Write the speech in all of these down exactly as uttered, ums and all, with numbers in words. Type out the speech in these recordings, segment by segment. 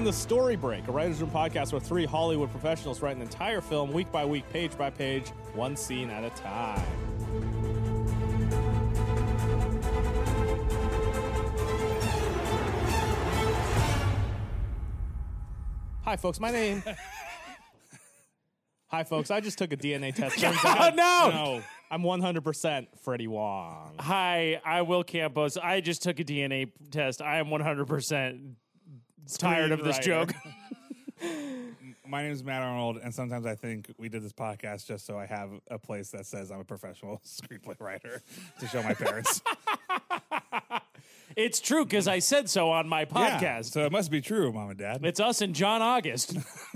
Welcome to Story Break, a writer's room podcast where three Hollywood professionals write an entire film week by week, page by page, one scene at a time. Hi, folks. My name... Hi, folks. I just took a D N A test. Turns out, Oh, no! no! I'm one hundred percent Freddie Wong. Hi, I Will Campos. I just took a D N A test. I am one hundred percent tired of this joke. My name is Matt Arnold, and sometimes I think we did this podcast just so I have a place that says I'm a professional screenplay writer to show my parents. It's true, because I said so on my podcast. Yeah, so it must be true, Mom and Dad. It's us and John August.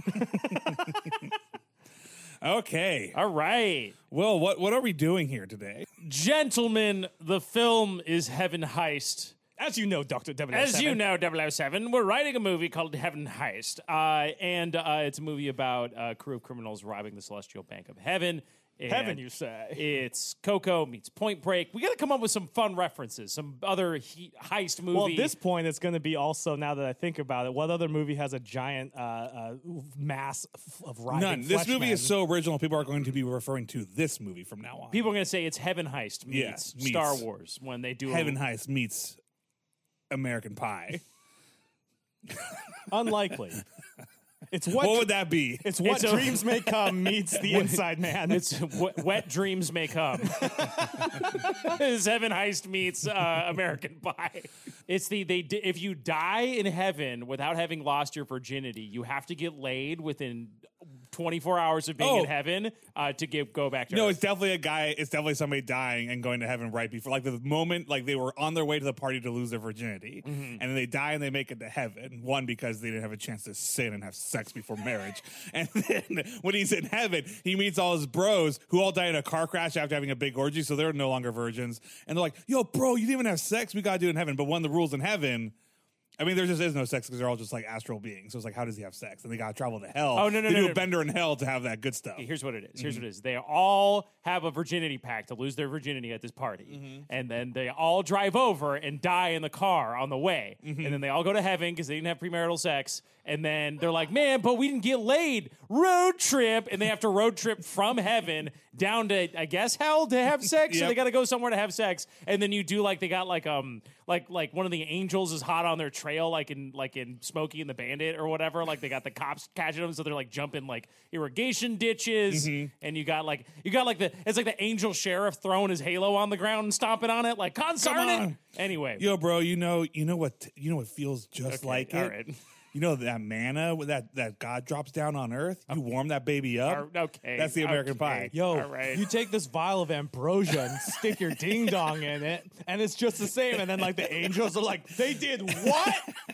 Okay. All right. Will, what, what are we doing here today? Gentlemen, the film is Heaven Heist. As you know, Doctor double oh seven. As you know, double oh seven, we're writing a movie called Heaven Heist. Uh, and uh, it's a movie about a crew of criminals robbing the Celestial Bank of Heaven. And Heaven, you say? It's Coco meets Point Break. We got to come up with some fun references, some other he- heist movie. Well, at this point, it's going to be also, now that I think about it, what other movie has a giant uh, uh, mass f- of riding None. This flesh movie men? is so original, people are going to be referring to this movie from now on. People are going to say it's Heaven Heist meets, Yeah, meets Star Wars when they do Heaven a, Heist meets American Pie. Unlikely. It's what, What would that be? It's what It's a- dreams may come meets the Inside Man. It's w- Wet Dreams May Come. It's Heaven Heist meets uh, American Pie. It's the they di- if you die in heaven without having lost your virginity, you have to get laid within twenty-four hours of being Oh. in heaven uh, to get go back to No, Earth. it's definitely a guy. It's definitely somebody dying and going to heaven right before, like the moment, like they were on their way to the party to lose their virginity, and then they die and they make it to heaven. One, because they didn't have a chance to sin and have sex before marriage, and then when he's in heaven, he meets all his bros who all died in a car crash after having a big orgy, so they're no longer virgins, and they're like, "Yo, bro, you didn't even have sex. We gotta do it in heaven." But one of the rules in heaven. I mean, there just is no sex because they're all just like astral beings. So it's like, how does he have sex? And they got to travel to hell. Oh, no, no, they no, do no. a bender in hell to have that good stuff. Here's what it is. Here's what it is. They all have a virginity pact to lose their virginity at this party. And then they all drive over and die in the car on the way. And then they all go to heaven because they didn't have premarital sex. And then they're like, man, but we didn't get laid. Road trip. And they have to road trip from heaven down to, I guess, hell to have sex. So Yep. they got to go somewhere to have sex. And then you do like, they got like, um, like, like one of the angels is hot on their trail, like in, like in Smokey and the Bandit or whatever. Like they got the cops catching them. So they're like jumping like irrigation ditches. And you got like, you got like the, it's like the angel sheriff throwing his halo on the ground and stomping on it. Like, concern it. on. Anyway. Yo, bro, you know, you know what, you know what feels just Okay, like it. all right. You know that manna that that God drops down on earth. You warm that baby up. All- okay, that's the American okay. Pie. Yo, All right. you take this vial of ambrosia and stick your ding dong in it, and it's just the same. And then, like, the angels are like, they did what?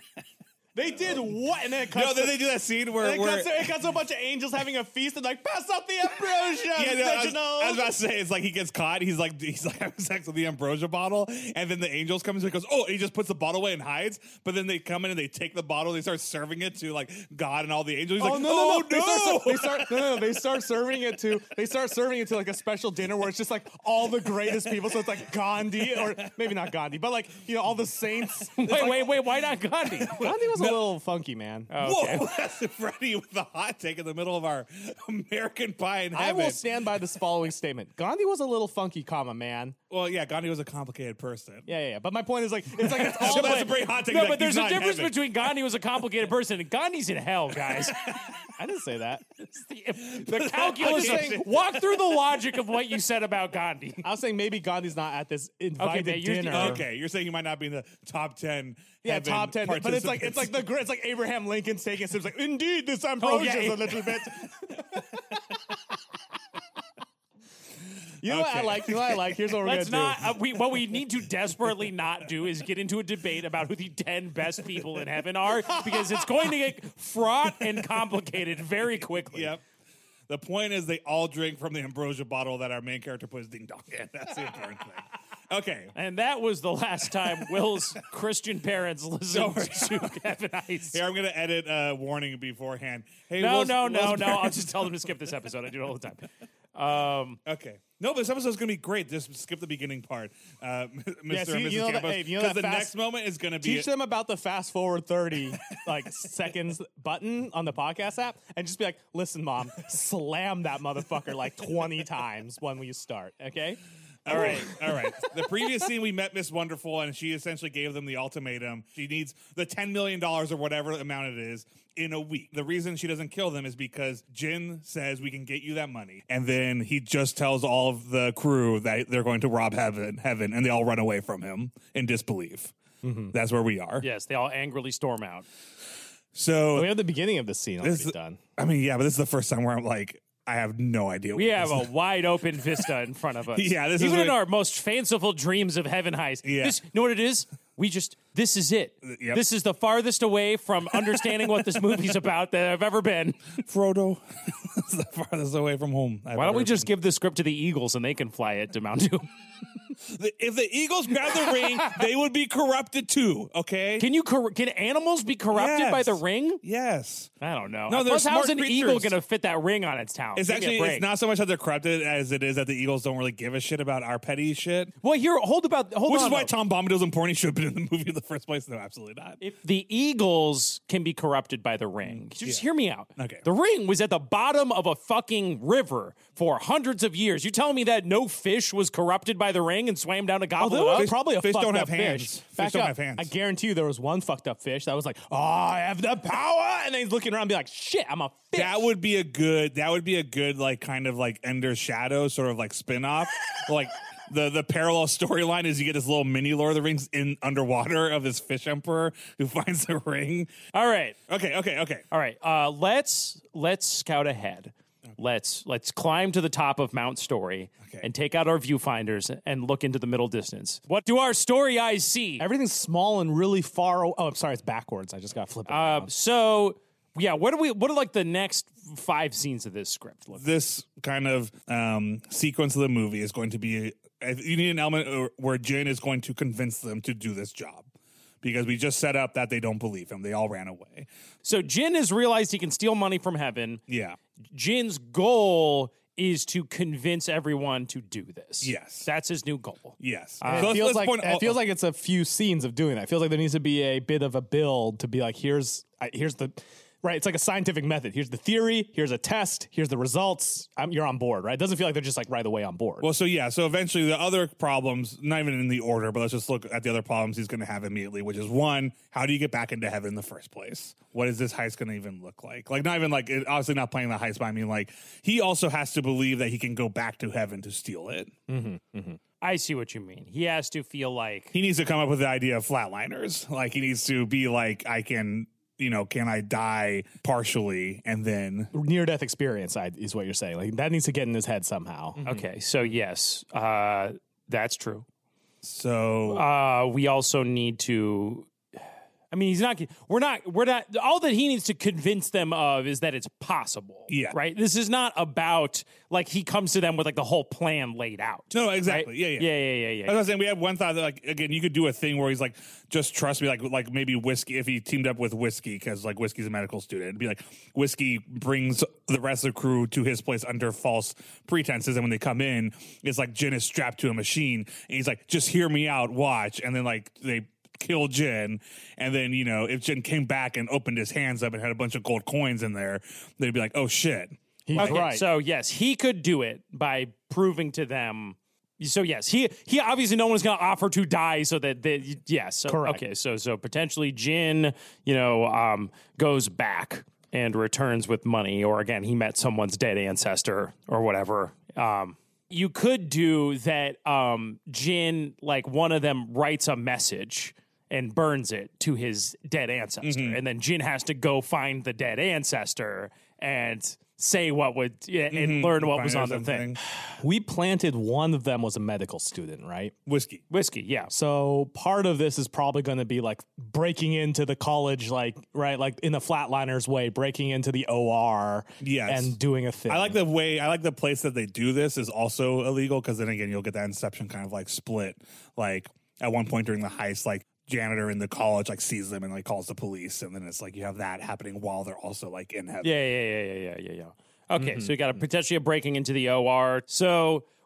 They did what? And then it cuts. No, then to- they do that scene where, and it, where cuts to, it cuts to a bunch of angels having a feast and like, pass out the ambrosia, yeah, no, I, was, Reginald. I was about to say it's like he gets caught. He's like he's like having sex with the ambrosia bottle, and then the angels come and he goes, oh, and he just puts the bottle away and hides. But then they come in and they take the bottle, they start serving it to like God and all the angels. He's Oh like, no, oh no, no! no! They start, they start, no, no, they start serving it to. They start serving it to like a special dinner where it's just like all the greatest people. So it's like Gandhi, or maybe not Gandhi, but like you know all the saints. Wait, wait, wait. Why not Gandhi? Gandhi was a little funky, man. Whoa, that's Freddie with the hot take in the middle of our American Pie in I heaven. will stand by this following statement. Gandhi was a little funky, comma man. Well, yeah, Gandhi was a complicated person. Yeah, yeah, yeah. But my point is like it's like it's all So that's the- a pretty hot take. No, like, but there's he's a not in difference heaven. between Gandhi was a complicated person and Gandhi's in hell, guys. I didn't say that. the, the calculus. I'm just saying- Walk through the logic of what you said about Gandhi. I was saying maybe Gandhi's not at this invited man, you're- dinner. Okay, you're saying he might not be in the top ten. Yeah, heaven top ten. But it's like it's like participants. the it's like Abraham Lincoln's taking sips. Like indeed, this ambrosia yeah. is a little bit. You know what I Okay. like? You know what I like? Here's what we're Let's gonna not. do. Uh, we, what we need to desperately not do is get into a debate about who the ten best people in heaven are, because it's going to get fraught and complicated very quickly. Yep. The point is, they all drink from the ambrosia bottle that our main character puts ding dong in. That's the important thing. Okay. And that was the last time Will's Christian parents listened Don't to Heaven Heist. Here, I'm going to edit a warning beforehand. Hey, No, Will's- no, no, Will's no. I'll parents- just tell them to skip this episode. I do it all the time. Um, Okay. No, this episode's going to be great. Just skip the beginning part, uh, Mister so and you- Missus you know that- Campos, hey, you know because that the fast- next moment is going to be Teach them about the fast forward thirty like seconds button on the podcast app, and just be like, "Listen, mom, slam that motherfucker like twenty times when we start." Okay. All right, all right. The previous scene, we met Miss Wonderful, and she essentially gave them the ultimatum. She needs the ten million dollars or whatever amount it is in a week. The reason she doesn't kill them is because Jin says we can get you that money, and then he just tells all of the crew that they're going to rob heaven, heaven, and they all run away from him in disbelief. Mm-hmm. That's where we are. Yes, they all angrily storm out. So We have the beginning of the scene already This is- done. I mean, yeah, but this is the first time where I'm like, I have no idea. We what have this a wide open vista in front of us. Yeah, this is even in what- our most fanciful dreams of heaven heist. Yeah. This, you know what it is? We just this is it. Yep. This is the farthest away from understanding what this movie's about that I've ever been. Frodo. It's the farthest away from home. I've Why don't we ever just give the script to the Eagles and they can fly it to Mount Doom? been. If the Eagles grab the ring, they would be corrupted too. Okay. Can you cor- can animals be corrupted Yes. by the ring? Yes. I don't know. No, they're Plus, how's smart an eagle creatures. going to fit that ring on its talon? It's Give me a actually break. it's not so much that they're corrupted as it is that the Eagles don't really give a shit about our petty shit. Well, here, hold about hold Which on. is why though. Tom Bombadil's and Porny should have been in the movie in the first place. No, absolutely not. If the Eagles can be corrupted by the ring, just hear me out. Okay. The ring was at the bottom of a fucking river for hundreds of years. You telling me that no fish was corrupted by the ring and swam down to Oh, gobble there it was up? probably a fish fucked don't up have hands. fish. Fish Back don't up. have hands. I guarantee you there was one fucked up fish that was like, "Oh, I have the power," and then he's looking around, and be like, "Shit, I'm a fish." That would be a good. That would be a good like kind of like Ender's Shadow sort of like spin off. Like the the parallel storyline is you get this little mini Lord of the Rings in underwater of this fish emperor who finds the ring. All right. Okay, okay, okay. All right. Uh, let's let's scout ahead. Let's let's climb to the top of Mount Story Okay. and take out our viewfinders and look into the middle distance. What do our story eyes see? Everything's small and really far. O- oh, I'm sorry, it's backwards. I just got flipped. Uh, so yeah, what do we? What are like the next five scenes of this script look? This kind of um, sequence of the movie is going to be. You need an element where Jin is going to convince them to do this job. Because we just set up that they don't believe him. They all ran away. So Jin has realized he can steal money from heaven. Yeah. Jin's goal is to convince everyone to do this. Yes. That's his new goal. Yes. And So it let's- feels let's like point- it feels like it's a few scenes of doing that. It feels like there needs to be a bit of a build to be like, here's I- here's the right. It's like a scientific method. Here's the theory. Here's a test. Here's the results. I'm, you're on board, right? It doesn't feel like they're just like right away on board. Well, so yeah, so eventually the other problems, not even in the order, but let's just look at the other problems he's going to have immediately, which is one, how do you get back into heaven in the first place? What is this heist going to even look like? Like, not even like, it- obviously not playing the heist, but I mean, like, he also has to believe that he can go back to heaven to steal it. I see what you mean. He has to feel like He needs to come up with the idea of flatliners. Like, he needs to be like, I can, you know, can I die partially and then. Near death experience I, is what you're saying. Like that needs to get in his head somehow. okay. So yes, uh, that's true. So. Uh, we also need to. I mean, he's not. We're not. We're not. All that he needs to convince them of is that it's possible. Yeah. Right. This is not about like he comes to them with like the whole plan laid out. No, exactly. right? Yeah, yeah. Yeah. Yeah. Yeah. Yeah. I was saying we had one thought that like again you could do a thing where he's like just trust me like like maybe Whiskey if he teamed up with Whiskey because like Whiskey's a medical student it'd be like Whiskey brings the rest of the crew to his place under false pretenses and when they come in it's like Jin is strapped to a machine and he's like just hear me out watch and then like they kill Jin and then you know if Jin came back and opened his hands up and had a bunch of gold coins in there they'd be like oh shit. He's Okay, right. so yes, he could do it by proving to them. So yes, he he obviously no one's going to offer to die, so that they yes, so, Correct. Okay, so so potentially Jin, you know, um, goes back and returns with money, or again, he met someone's dead ancestor or whatever. Um, you could do that. Um, Jin, like one of them, writes a message and burns it to his dead ancestor, Mm-hmm. and then Jin has to go find the dead ancestor and say what would yeah, and learn what Find was out on the something. thing. we planted one of them was a medical student, right? Whiskey. Whiskey, yeah. So part of this is probably going to be like breaking into the college, like right, like in the Flatliners way, breaking into the O R, Yes. and doing a thing. I like the way I like the place that they do this is also illegal because then again you'll get that Inception kind of like split. Like at one point during the heist, like janitor in the college like sees them and like calls the police, and then it's like you have that happening while they're also like in heaven. Yeah, yeah, yeah, yeah, yeah, yeah, yeah. Okay, so you got a potentially a breaking into the O R. So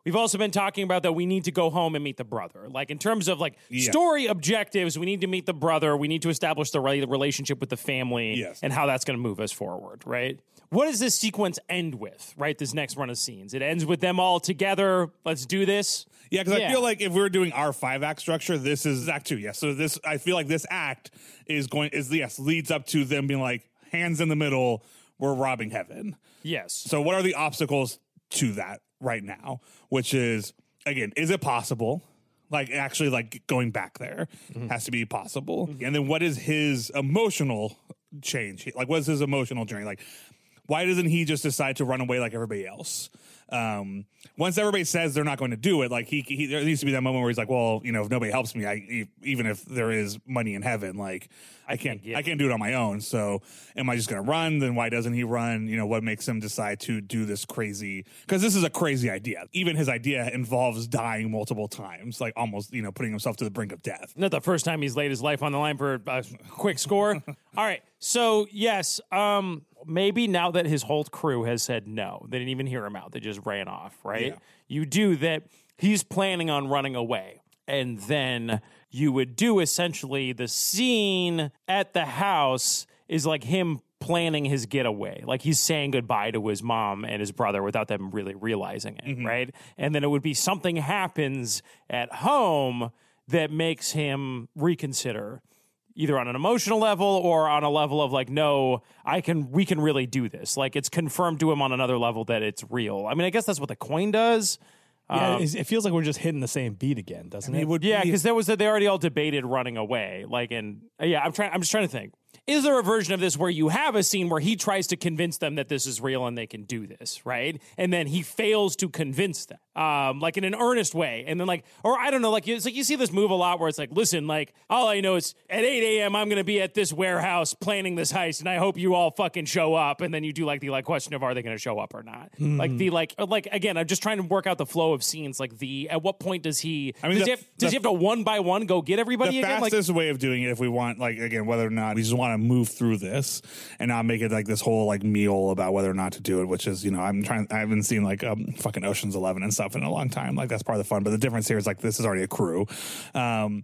We've also been talking about that we need to go home and meet the brother. Like in terms of like Yeah. story objectives, we need to meet the brother. We need to establish the right relationship with the family Yes. and how that's going to move us forward, right? What does this sequence end with, right? This next run of scenes. It ends with them all together. Let's do this. Yeah, because Yeah. I feel like if we're doing our five act structure, this is act two. Yes. So this, I feel like this act is going, is yes, leads up to them being like, hands in the middle, we're robbing heaven. Yes. So what are the obstacles to that right now? Which is, again, is it possible? Like actually like going back there Mm-hmm. has to be possible. And then what is his emotional change? Like what is his emotional journey? Like why doesn't he just decide to run away like everybody else? Um, once everybody says they're not going to do it, like he, he there needs to be that moment where he's like, well, you know, if nobody helps me, I e- even if there is money in heaven, like I can't, get I can't do it on my own. So am I just going to run? Then why doesn't he run? You know, what makes him decide to do this crazy? Because this is a crazy idea. Even his idea involves dying multiple times, like almost, you know, putting himself to the brink of death. Not the first time he's laid his life on the line for a quick score. All right. So, yes, um, maybe now that his whole crew has said no, they didn't even hear him out. They just ran off, right? Yeah. You do that. He's planning on running away. And then you would do essentially the scene at the house is like him planning his getaway. Like he's saying goodbye to his mom and his brother without them really realizing it, Mm-hmm. right? And then it would be something happens at home that makes him reconsider either on an emotional level or on a level of like, no, I can, we can really do this. Like it's confirmed to him on another level that it's real. I mean, I guess that's what the coin does. Yeah, it it feels like we're just hitting the same beat again, doesn't it? It would Yeah, be- because there was that they already all debated running away. Like, and uh, yeah, I'm trying. I'm just trying to think. Is there a version of this where you have a scene where he tries to convince them that this is real and they can do this, right? And then he fails to convince them, um, like in an earnest way. And then like, or I don't know, like it's like you see this move a lot where it's like, listen, like all I know is at eight a.m. I'm going to be at this warehouse planning this heist, and I hope you all fucking show up. And then you do like the like question of are they going to show up or not? Mm-hmm. Like the like like again, I'm just trying to work out the flow of scenes. Like the at what point does he? I mean, does, the- he, have, does the- he have to one by one go get everybody the again? Like, fastest way of doing it, if we want, like, again, whether or not we just want to move through this and not make it like this whole like meal about whether or not to do it, which is, you know, I'm trying, I haven't seen like um, fucking Ocean's Eleven and stuff in a long time. Like, that's part of the fun. But the difference here is like, this is already a crew. Um,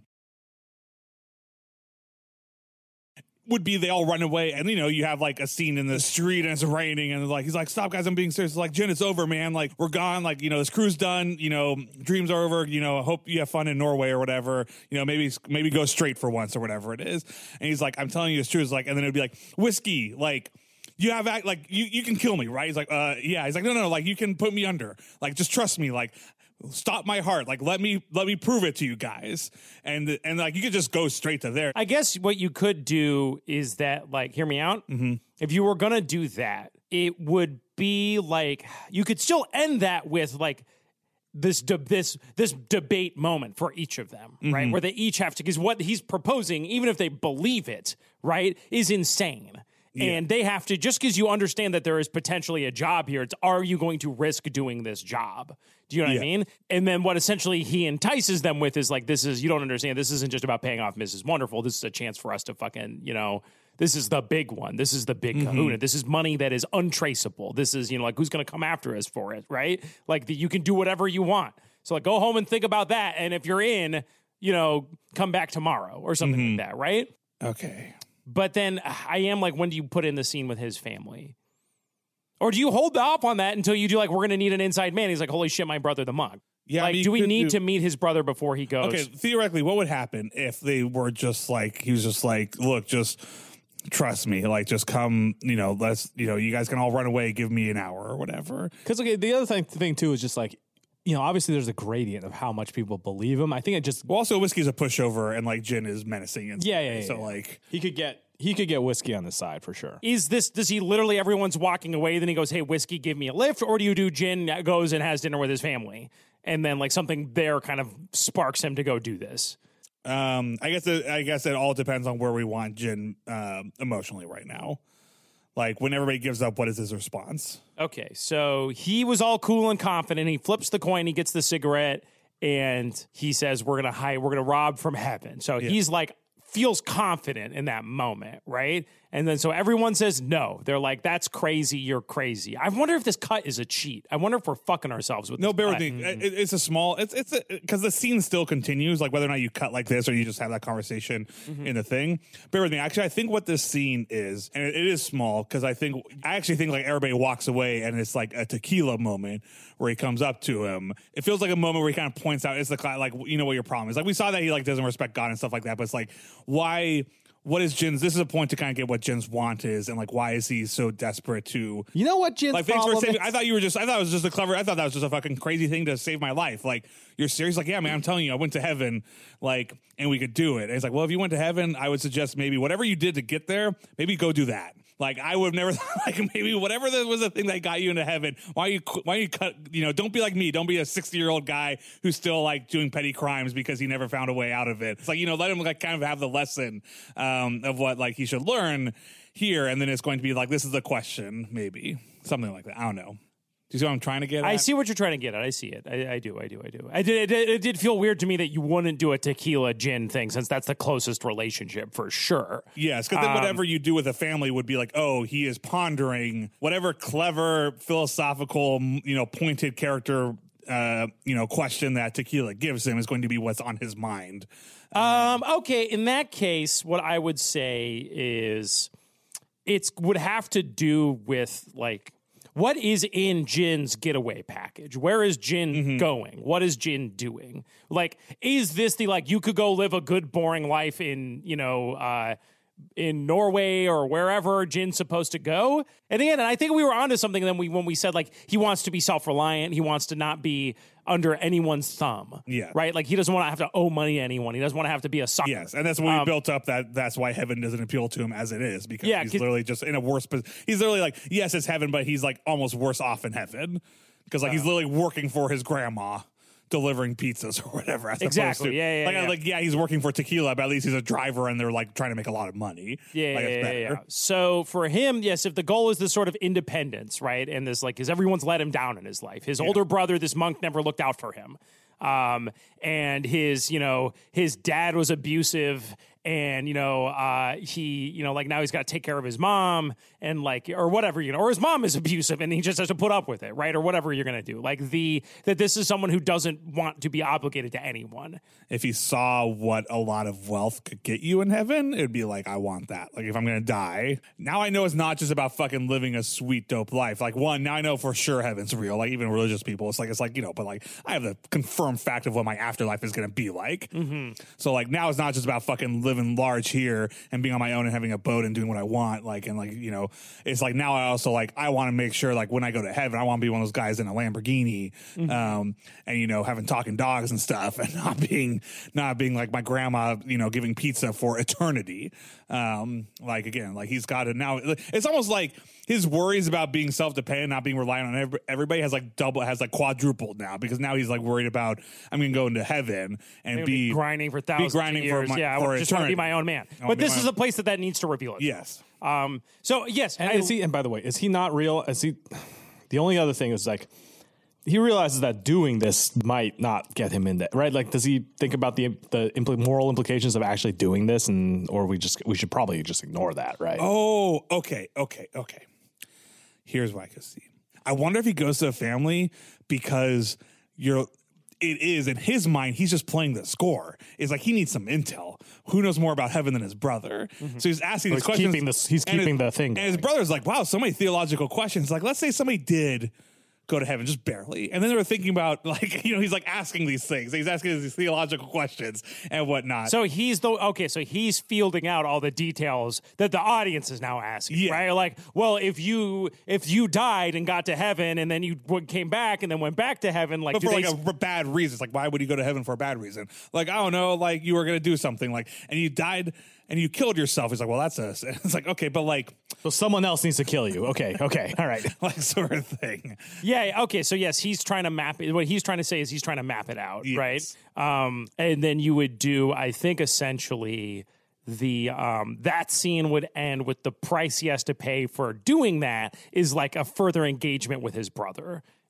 would be they all run away, and you know you have like a scene in the street and it's raining and like he's like, stop guys, I'm being serious. It's like, Jen, it's over, man, like we're gone, like, you know, this crew's done, you know, dreams are over, you know, I hope you have fun in Norway or whatever, you know, maybe maybe go straight for once or whatever it is. And he's like, I'm telling you it's true. It's like, and then it'd be like, whiskey, like you have act like you you can kill me, right? He's like, uh yeah. He's like, no no no, like you can put me under, like just trust me, like stop my heart, like let me let me prove it to you guys. And and like you could just go straight to there. I guess what you could do is that, like, hear me out. Mm-hmm. If you were gonna do that, it would be like you could still end that with like this de- this this debate moment for each of them, Mm-hmm. right? Where they each have to, because what he's proposing, even if they believe it, right, is insane. Yeah. And they have to, just because you understand that there is potentially a job here, it's are you going to risk doing this job? Do you know what Yeah. I mean? And then what essentially he entices them with is like, this is, you don't understand, this isn't just about paying off Missus Wonderful. This is a chance for us to fucking, you know, this is the big one. This is the big Mm-hmm. kahuna. This is money that is untraceable. This is, you know, like who's going to come after us for it, right? Like the, you can do whatever you want. So like go home and think about that. And if you're in, you know, come back tomorrow or something Mm-hmm. like that, right? Okay. But then I am like, when do you put in the scene with his family? Or do you hold off on that until you do like, we're going to need an inside man? He's like, holy shit, my brother, the monk. Yeah, I like, mean, do you we could need do- to meet his brother before he goes? Okay, theoretically, what would happen if they were just like, he was just like, look, just trust me, like, just come, you know, let's, you know, you guys can all run away, give me an hour or whatever. Because okay, the other thing, thing too is just like, you know, obviously there's a gradient of how much people believe him. I think it just Well, also, whiskey's a pushover, and like gin is menacing. And yeah, yeah, yeah. So yeah. like, he could get he could get whiskey on the side for sure. Is this, does he literally, everyone's walking away, then he goes, hey, whiskey, give me a lift? Or do you do Jin goes and has dinner with his family? And then like something there kind of sparks him to go do this. um, I guess it, I guess it all depends on where we want gin um, emotionally right now. Like when everybody gives up, what is his response? Okay, so he was all cool and confident. He flips the coin, he gets the cigarette, and he says, "We're gonna hide, we're gonna rob from heaven." So he's like feels confident in that moment, right? And then so everyone says no. They're like, that's crazy, you're crazy. I wonder if this cut is a cheat. I wonder if we're fucking ourselves with No, this bear cut. with me. It, it's a small. It's it's because the scene still continues. Like whether or not you cut like this or you just have that conversation mm-hmm. in the thing. Bear with me. Actually, I think what this scene is, and it, it is small because I think I actually think like everybody walks away and it's like a tequila moment where he comes up to him. It feels like a moment where he kind of points out it's the like you know what your problem is. Like we saw that he like doesn't respect God and stuff like that, but it's like why. What is Jin's? This is a point to kind of get what Jin's want is, and like why is he so desperate to? You know what Jin's like? Thanks for problem saving. is? I thought you were just. I thought it was just a clever. I thought that was just a fucking crazy thing to save my life. Like you're serious? Like yeah, man. I'm telling you, I went to heaven. Like and we could do it. And it's like, well, if you went to heaven, I would suggest maybe whatever you did to get there, maybe go do that. Like I would have never like maybe whatever that was the thing that got you into heaven. Why you why you cut you know don't be like me. Don't be a sixty year old guy who's still like doing petty crimes because he never found a way out of it. It's like you know let him like kind of have the lesson um, of what like he should learn here, and then it's going to be like this is the question maybe something like that. I don't know. Do you see what I'm trying to get at? I see what you're trying to get at. I see it. I, I do. I do. I do. I did. It, it did feel weird to me that you wouldn't do a tequila gin thing since that's the closest relationship for sure. Yes, because then Um, whatever you do with a family would be like, oh, he is pondering whatever clever, philosophical, you know, pointed character, uh, you know, question that tequila gives him is going to be what's on his mind. Um, okay, in that case, what I would say is it's would have to do with like what is in Jin's getaway package? Where is Jin mm-hmm. going? What is Jin doing? Like, is this the like you could go live a good, boring life in, you know, uh, in Norway or wherever Jin's supposed to go? And again, and I think we were onto something then we when we said like he wants to be self-reliant, he wants to not be under anyone's thumb. Yeah. Right? Like he doesn't want to have to owe money to anyone. He doesn't want to have to be a sucker. Yes, and that's when we Um, built up that that's why heaven doesn't appeal to him as it is because Yeah, he's 'cause- literally just in a worse position. He's literally like, yes, it's heaven, but he's like almost worse off in heaven because like he's literally working for his grandma. Delivering pizzas or whatever. As Exactly. To, Yeah, yeah, like, yeah. like, yeah, he's working for tequila, but at least he's a driver and they're like trying to make a lot of money. Yeah, like, yeah, it's yeah, better. yeah. So for him, yes, if the goal is this sort of independence, right, and this like, because everyone's let him down in his life. His older brother, this monk, never looked out for him, um, and his, you know, his dad was abusive, and you know, uh, he, you know, like now he's got to take care of his mom, and like, or whatever, you know, or his mom is abusive, and he just has to put up with it, right, or whatever you're gonna do. Like the that this is someone who doesn't want to be obligated to anyone. If he saw what a lot of wealth could get you in heaven, it'd be like, I want that. Like, if I'm going to die, now I know it's not just about fucking living a sweet, dope life. Like, one, now I know for sure heaven's real. Like, even religious people, it's like, it's like, you know, but like, I have the confirmed fact of what my afterlife is going to be like. Mm-hmm. So, like, now it's not just about fucking living large here and being on my own and having a boat and doing what I want. Like, and like, you know, it's like now I also like, I want to make sure, like, when I go to heaven, I want to be one of those guys in a Lamborghini, mm-hmm. um, and, you know, having talking dogs and stuff and not being, not being like my grandma, you know, giving pizza for eternity. Um, like again, like he's got it now. It's almost like his worries about being self-dependent, not being reliant on every, everybody has like double, has like quadrupled now because now he's like worried about, I'm going to go into heaven and be, be grinding for thousands be grinding of years. for my, yeah, I for would just want to be eternity. my own man. I wanna But be this my is own- a place that that needs to reveal itself. Yes. Um. So yes, And I, is he? And by the way, is he not real? Is he? The only other thing is like he realizes that doing this might not get him into right. Like, does he think about the the impl- moral implications of actually doing this, and or we just we should probably just ignore that, right? Oh, okay, okay, okay. Here's what I could see. I wonder if he goes to a family because you're. It is in his mind. He's just playing the score. It's like he needs some intel. Who knows more about heaven than his brother? Mm-hmm. So he's asking So these he's questions. keeping this- he's and keeping his- the thing And his going. brother's like, "Wow, so many theological questions." Like, let's say somebody did go to heaven, just barely, and then they were thinking about like, you know, he's like asking these things. He's asking these theological questions and whatnot. So he's the okay. So he's fielding out all the details that the audience is now asking, Yeah. right? Like, well, if you if you died and got to heaven and then you w- came back and then went back to heaven, like, but do for they like a r- bad reason. It's like, why would you go to heaven for a bad reason? Like, I don't know, like you were going to do something like, and you died and you killed yourself. He's like, well, that's a, it's like, okay, but like, So someone else needs to kill you. Okay, okay, all right. like sort of thing. Yeah. Okay. So yes, he's trying to map it. What he's trying to say is he's trying to map it out, Yes. right? Um, and then you would do, I think, essentially the um that scene would end with the price he has to pay for doing that is like a further engagement with his brother.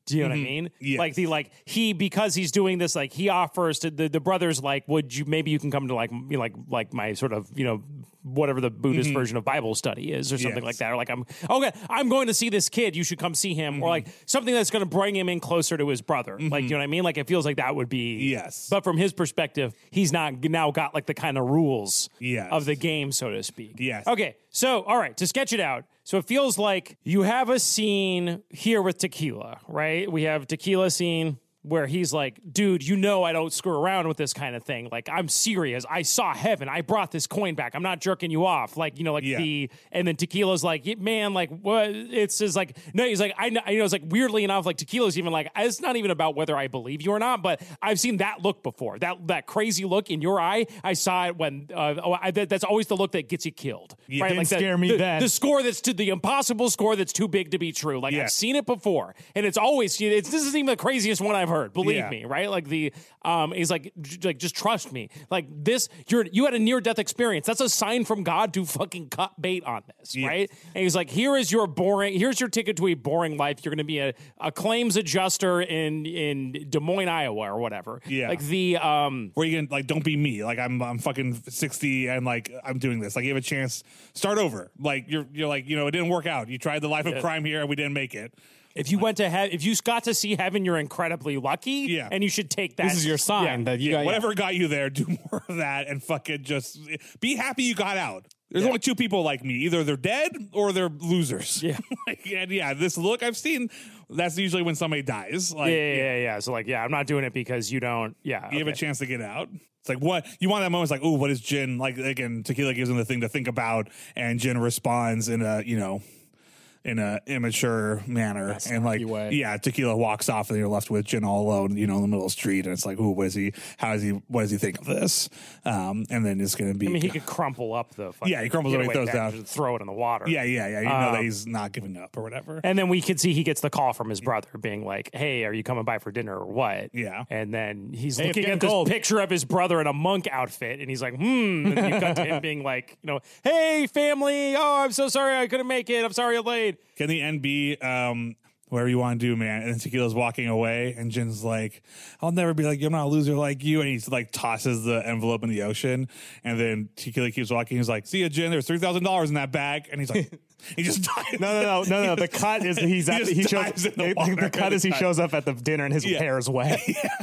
Do you know what I mean? Yes. Like the like he because he's doing this, like he offers to the, the brothers like, would you maybe you can come to like you know, like like my sort of you know whatever the Buddhist mm-hmm. version of Bible study is or something yes. like that, or like I'm okay, I'm going to see this kid, you should come see him, mm-hmm. or like something that's going to bring him in closer to his brother. Mm-hmm. Like you know what I mean? Like it feels like that would be yes. But from his perspective, he's not now got like the kind of rules yes. of the game, so to speak. Yes. Okay, so all right, to sketch it out. So it feels like you have a scene here with Tequila, right? We have Tequila scene where he's like, dude, you know I don't screw around with this kind of thing. Like, I'm serious. I saw heaven. I brought this coin back. I'm not jerking you off. Like, you know, like yeah. the, and then Tequila's like, man, like, what? It's just like, no, he's like, I know, you know, it's like, weirdly enough, like, Tequila's even like, it's not even about whether I believe you or not, but I've seen that look before. That that crazy look in your eye, I saw it when, uh, oh, I, that, that's always the look that gets you killed. Yeah, right? didn't Like scare that, me the, then. The score that's to the impossible score that's too big to be true. Like, yeah. I've seen it before, and it's always, it's, this isn't even the craziest one I've heard. Believe yeah. me. Right, like the um, he's like, j- like just trust me. Like this, you're you had a near death experience. That's a sign from God to fucking cut bait on this, yeah. right? And he's like, here is your boring, here's your ticket to a boring life. You're going to be a, a claims adjuster in in Des Moines, Iowa, or whatever. Yeah, like the um, where you can like, don't be me. Like I'm I'm fucking sixty and like I'm doing this. Like you have a chance, start over. Like you're you're like you know it didn't work out. You tried the life of yeah. crime here and we didn't make it. If you went to heaven, if you got to see heaven, you're incredibly lucky. Yeah. And you should take that. This is your sign Yeah. that you Yeah, got, whatever yeah. got you there, do more of that and fucking just be happy you got out. There's Yeah. only two people like me. Either they're dead or they're losers. Yeah. like, and yeah, this look I've seen, that's usually when somebody dies. Like, Yeah, yeah, yeah, yeah. So like, yeah, I'm not doing it because you don't. Yeah, You have a okay. chance to get out. It's like what you want that moment. It's like, oh, what is Jin like? Again, Tequila gives him the thing to think about, and Jin responds in a you know. in a immature manner, and like way. yeah, Tequila walks off, and you're left with Jin all alone, you know, in the middle of the street, and it's like, ooh, what is he? How is he? What does he think of this? Um, and then it's gonna be. I mean, he could crumple up the. Fucking Yeah, he crumbles it, he throws bag down. and just throw it in the water. yeah, yeah, yeah. You know Um, that he's not giving up or whatever. And then we could see he gets the call from his brother being like, hey, are you coming by for dinner or what? Yeah. And then he's Hey, it's looking getting at this cold. picture of his brother in a monk outfit, and he's like, hmm. And you cut to him being like, you know, hey, family. Oh, I'm so sorry I couldn't make it. I'm sorry I'm late. Can the end be um, whatever you want to do, man? And then Tequila's walking away, and Jin's like, I'll never be like you. I'm not a loser like you. And he's like tosses the envelope in the ocean. And then Tequila keeps walking. He's like, see ya, Jin. There's three thousand dollars in that bag. And he's like, he just dies. No, no, no, no, no. The cut is he's at, just he shows dives in the the, water the cut every is he time. shows up at the dinner and his Yeah. hair is wet.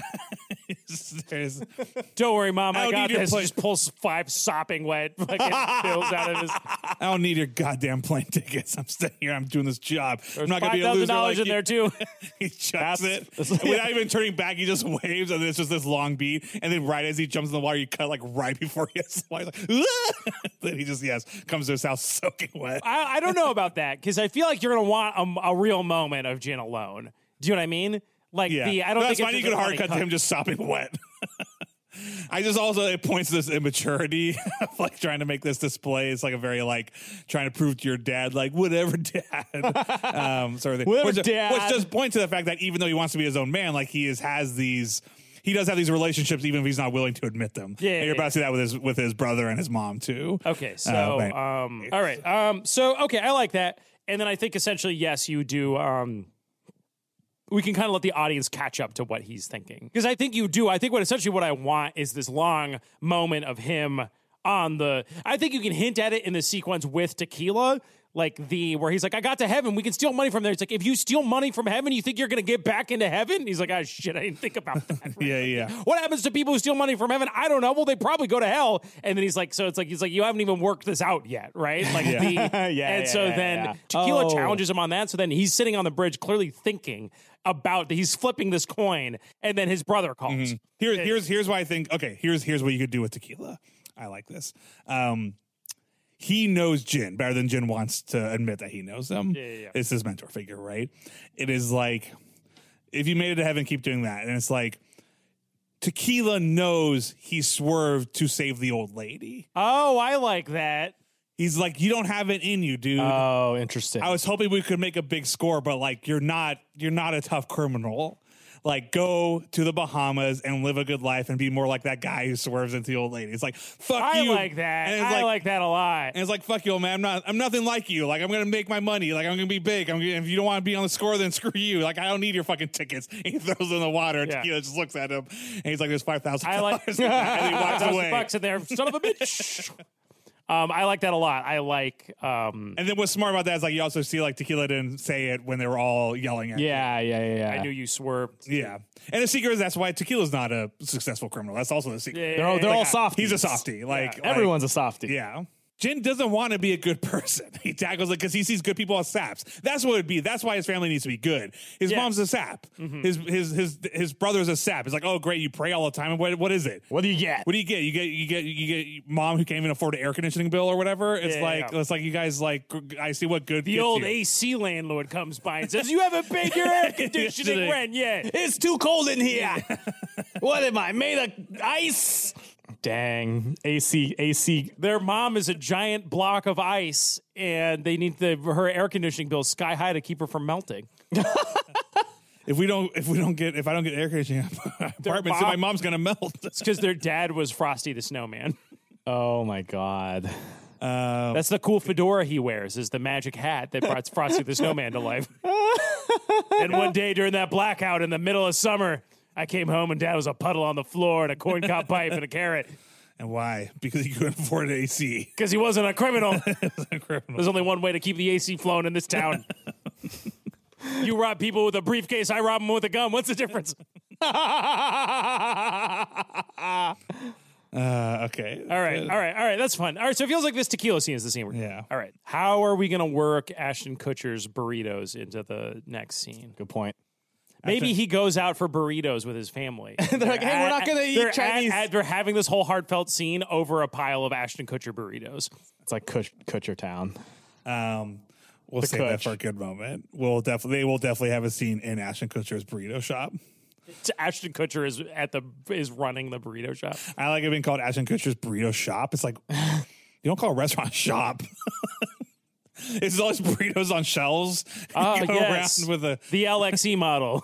There's, Don't worry, Mom. I I, don't got need your this. plate. Just pulls five sopping wet fucking pills out of his. I don't need your goddamn plane tickets. I'm staying here. I'm doing this job. I'm not gonna Five be a thousand loser dollars like in you. there too. He chucks That's- it without even turning back. He just waves, and then it's just this long beat. And then right as he jumps in the water, you cut like right before he hits the water. He's like, then he just yes comes to his house soaking wet. I, I don't know about that because I feel like you're gonna want a, a real moment of Jin alone. Do you know what I mean? Like Yeah, the I don't That's think fine. it's You just can a hard funny cut to him just sopping wet. I just also it points to this immaturity of like trying to make this display. It's like a very like trying to prove to your dad like whatever dad, um, sort of thing. Whatever, which, Dad. Which does point to the fact that even though he wants to be his own man, like he is has these. He does have these relationships, even if he's not willing to admit them. Yeah, and you're yeah, about to see that with his with his brother and his mom too. Okay, so Uh, but- um, all right, um, so okay, I like that, and then I think essentially, yes, you do. Um, we can kind of let the audience catch up to what he's thinking because I think you do. I think what essentially what I want is this long moment of him on the. I think you can hint at it in the sequence with Tequila. Like the where he's like, I got to heaven. We can steal money from there. It's like, if you steal money from heaven, you think you're going to get back into heaven? He's like, ah, shit, I didn't think about that. Right? Yeah, yeah. What happens to people who steal money from heaven? I don't know. Well, they probably go to hell. And then he's like, so it's like, he's like, you haven't even worked this out yet, right? Like Yeah. the, Yeah, and yeah, so yeah, then yeah. Tequila Oh. challenges him on that. So then he's sitting on the bridge, clearly thinking about he's flipping this coin, and then his brother calls. Mm-hmm. Here's here's here's why I think okay. Here's here's what you could do with Tequila. I like this. Um, he knows Jin better than Jin wants to admit that he knows him. Yeah, yeah, yeah. It's his mentor figure, right? It is like if you made it to heaven, keep doing that, and it's like Tequila knows he swerved to save the old lady. Oh, I like that. He's like, you don't have it in you, dude. Oh, interesting. I was hoping we could make a big score, but like you're not you're not a tough criminal. like go to the Bahamas and live a good life and be more like that guy who swerves into the old lady. It's like, fuck I you. like that. And it's I like, like that a lot. and it's like, fuck you, man. I'm not. I'm nothing like you. Like I'm gonna make my money. Like I'm gonna be big. I'm gonna, if you don't want to be on the score, then screw you. Like I don't need your fucking tickets. And he throws it in the water. And Yeah. Tequila just looks at him, and he's like, "There's five thousand I like dollars." And he walks thousand away. bucks in there, son of a bitch. Um, I like that a lot. I like. Um, And then what's smart about that is like you also see like Tequila didn't say it when they were all yelling at him. Yeah, yeah, yeah. yeah. I knew you swerved. Yeah. And the secret is that's why Tequila's not a successful criminal. That's also the secret. Yeah, They're all, they're yeah, all yeah. softies. He's a softie. Like, like Everyone's a softie. Yeah. Jin doesn't want to be a good person. He tackles it because he sees good people as saps. That's what it would be. That's why his family needs to be good. His Yeah. mom's a sap. His his his his brother's a sap. It's like, oh great, you pray all the time. And what what is it? What do you get? What do you get? You get you get you get mom who can't even afford an air conditioning bill or whatever. It's Yeah, like yeah. it's like you guys like I see what good The gets old you. A C landlord comes by and says, "You haven't paid your air conditioning Yesterday. rent yet." It's too cold in here. What am I made of ice? Dang, A C, A C. Their mom is a giant block of ice, and they need the her air conditioning bill sky high to keep her from melting. If we don't if we don't get if I don't get air conditioning apartments, mom- my mom's gonna melt. It's because their dad was Frosty the Snowman. Oh my god. Uh, That's the cool fedora he wears, is the magic hat that brought Frosty the Snowman to life. And one day during that blackout in the middle of summer, I came home and Dad was a puddle on the floor and a corncob pipe and a carrot. and why? Because you couldn't afford an A C. Because he wasn't a criminal. A criminal. There's only one way to keep the A C flowing in this town. You rob people with a briefcase, I rob them with a gun. What's the difference? Uh, okay. All right, all right, all right. That's fun. All right, so it feels like this tequila scene is the scene. We're Yeah. All right. How are we going to work Ashton Kutcher's burritos into the next scene? Good point. Maybe he goes out for burritos with his family. They're like, hey, we're not gonna eat they're Chinese. At, at, they're having this whole heartfelt scene over a pile of Ashton Kutcher burritos. It's like Kutch, Kutcher Town. Um, we'll The save that Kutch. for a good moment. We'll definitely they will definitely have a scene in Ashton Kutcher's burrito shop. Ashton Kutcher is at the is running the burrito shop. I like it being called Ashton Kutcher's burrito shop. It's like you don't call a restaurant a shop. It's always burritos on shelves. Oh, You go yes. around with a The L X E model.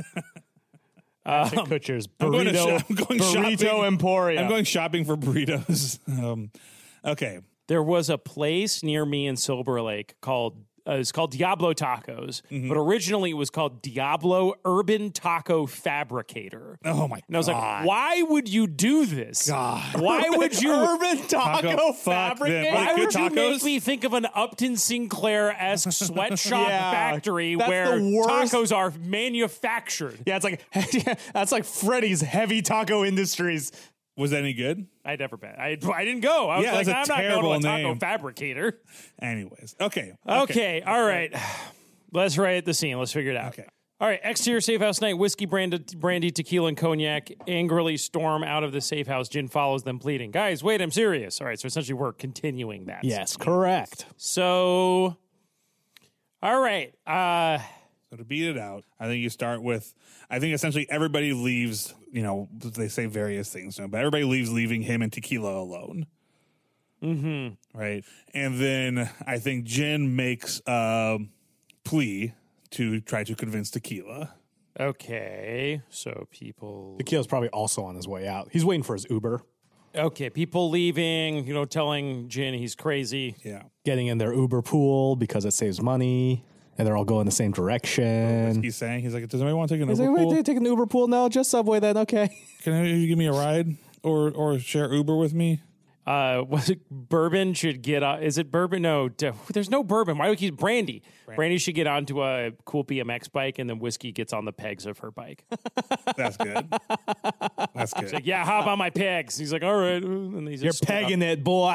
Ashton Kutcher's I'm going to burrito, shop- I'm going burrito shopping. emporium. I'm going shopping for burritos. Um, okay. There was a place near me in Silver Lake called uh, it's called Diablo Tacos, Mm-hmm. but originally it was called Diablo Urban Taco Fabricator. Oh my And I was God. like, why would you do this? God. Why would you? Urban Taco, Taco, fuck Fabricator? them. Why Good would you make tacos? me think of an Upton Sinclair esque sweatshop Yeah, factory that's where the worst. tacos are manufactured? Yeah, it's like that's like Freddy's Heavy Taco Industries. Was that any good? I never bet. I, I didn't go. I was Yeah, like, that's a I'm not terrible going to a taco name. fabricator. Anyways. Okay. Okay, all right. Let's write the scene. Let's figure it out. Okay. All right, exterior safe house night, whiskey, brandy, brandy, tequila, and cognac angrily storm out of the safe house. Jin follows them, pleading, guys, wait, I'm serious. All right, so essentially we're continuing that. Yes, correct. So, all right. Uh, So to beat it out, I think you start with, I think essentially everybody leaves, you know, they say various things, you know, but everybody leaves leaving him and Tequila alone. Mm-hmm. Right. And then I think Jin makes a plea to try to convince Tequila. okay, so people. Tequila's probably also on his way out. He's waiting for his Uber, Okay, people leaving, you know, telling Jin he's crazy. Yeah. getting in their Uber pool because it saves money, and they're all going the same direction. He's saying, he's like, does anybody want to take an He's Uber like, wait, pool? they take an Uber pool? No, just Subway then. Okay. Can you give me a ride or or share Uber with me? Uh, was it Bourbon should get on? Is it Bourbon? No, d- there's no Bourbon. Why do we keep Brandy? Brandy should get onto a cool B M X bike, and then Whiskey gets on the pegs of her bike. That's good. That's good. Like, yeah, hop on my pegs. He's like, all right. And he's You're just pegging it, boy.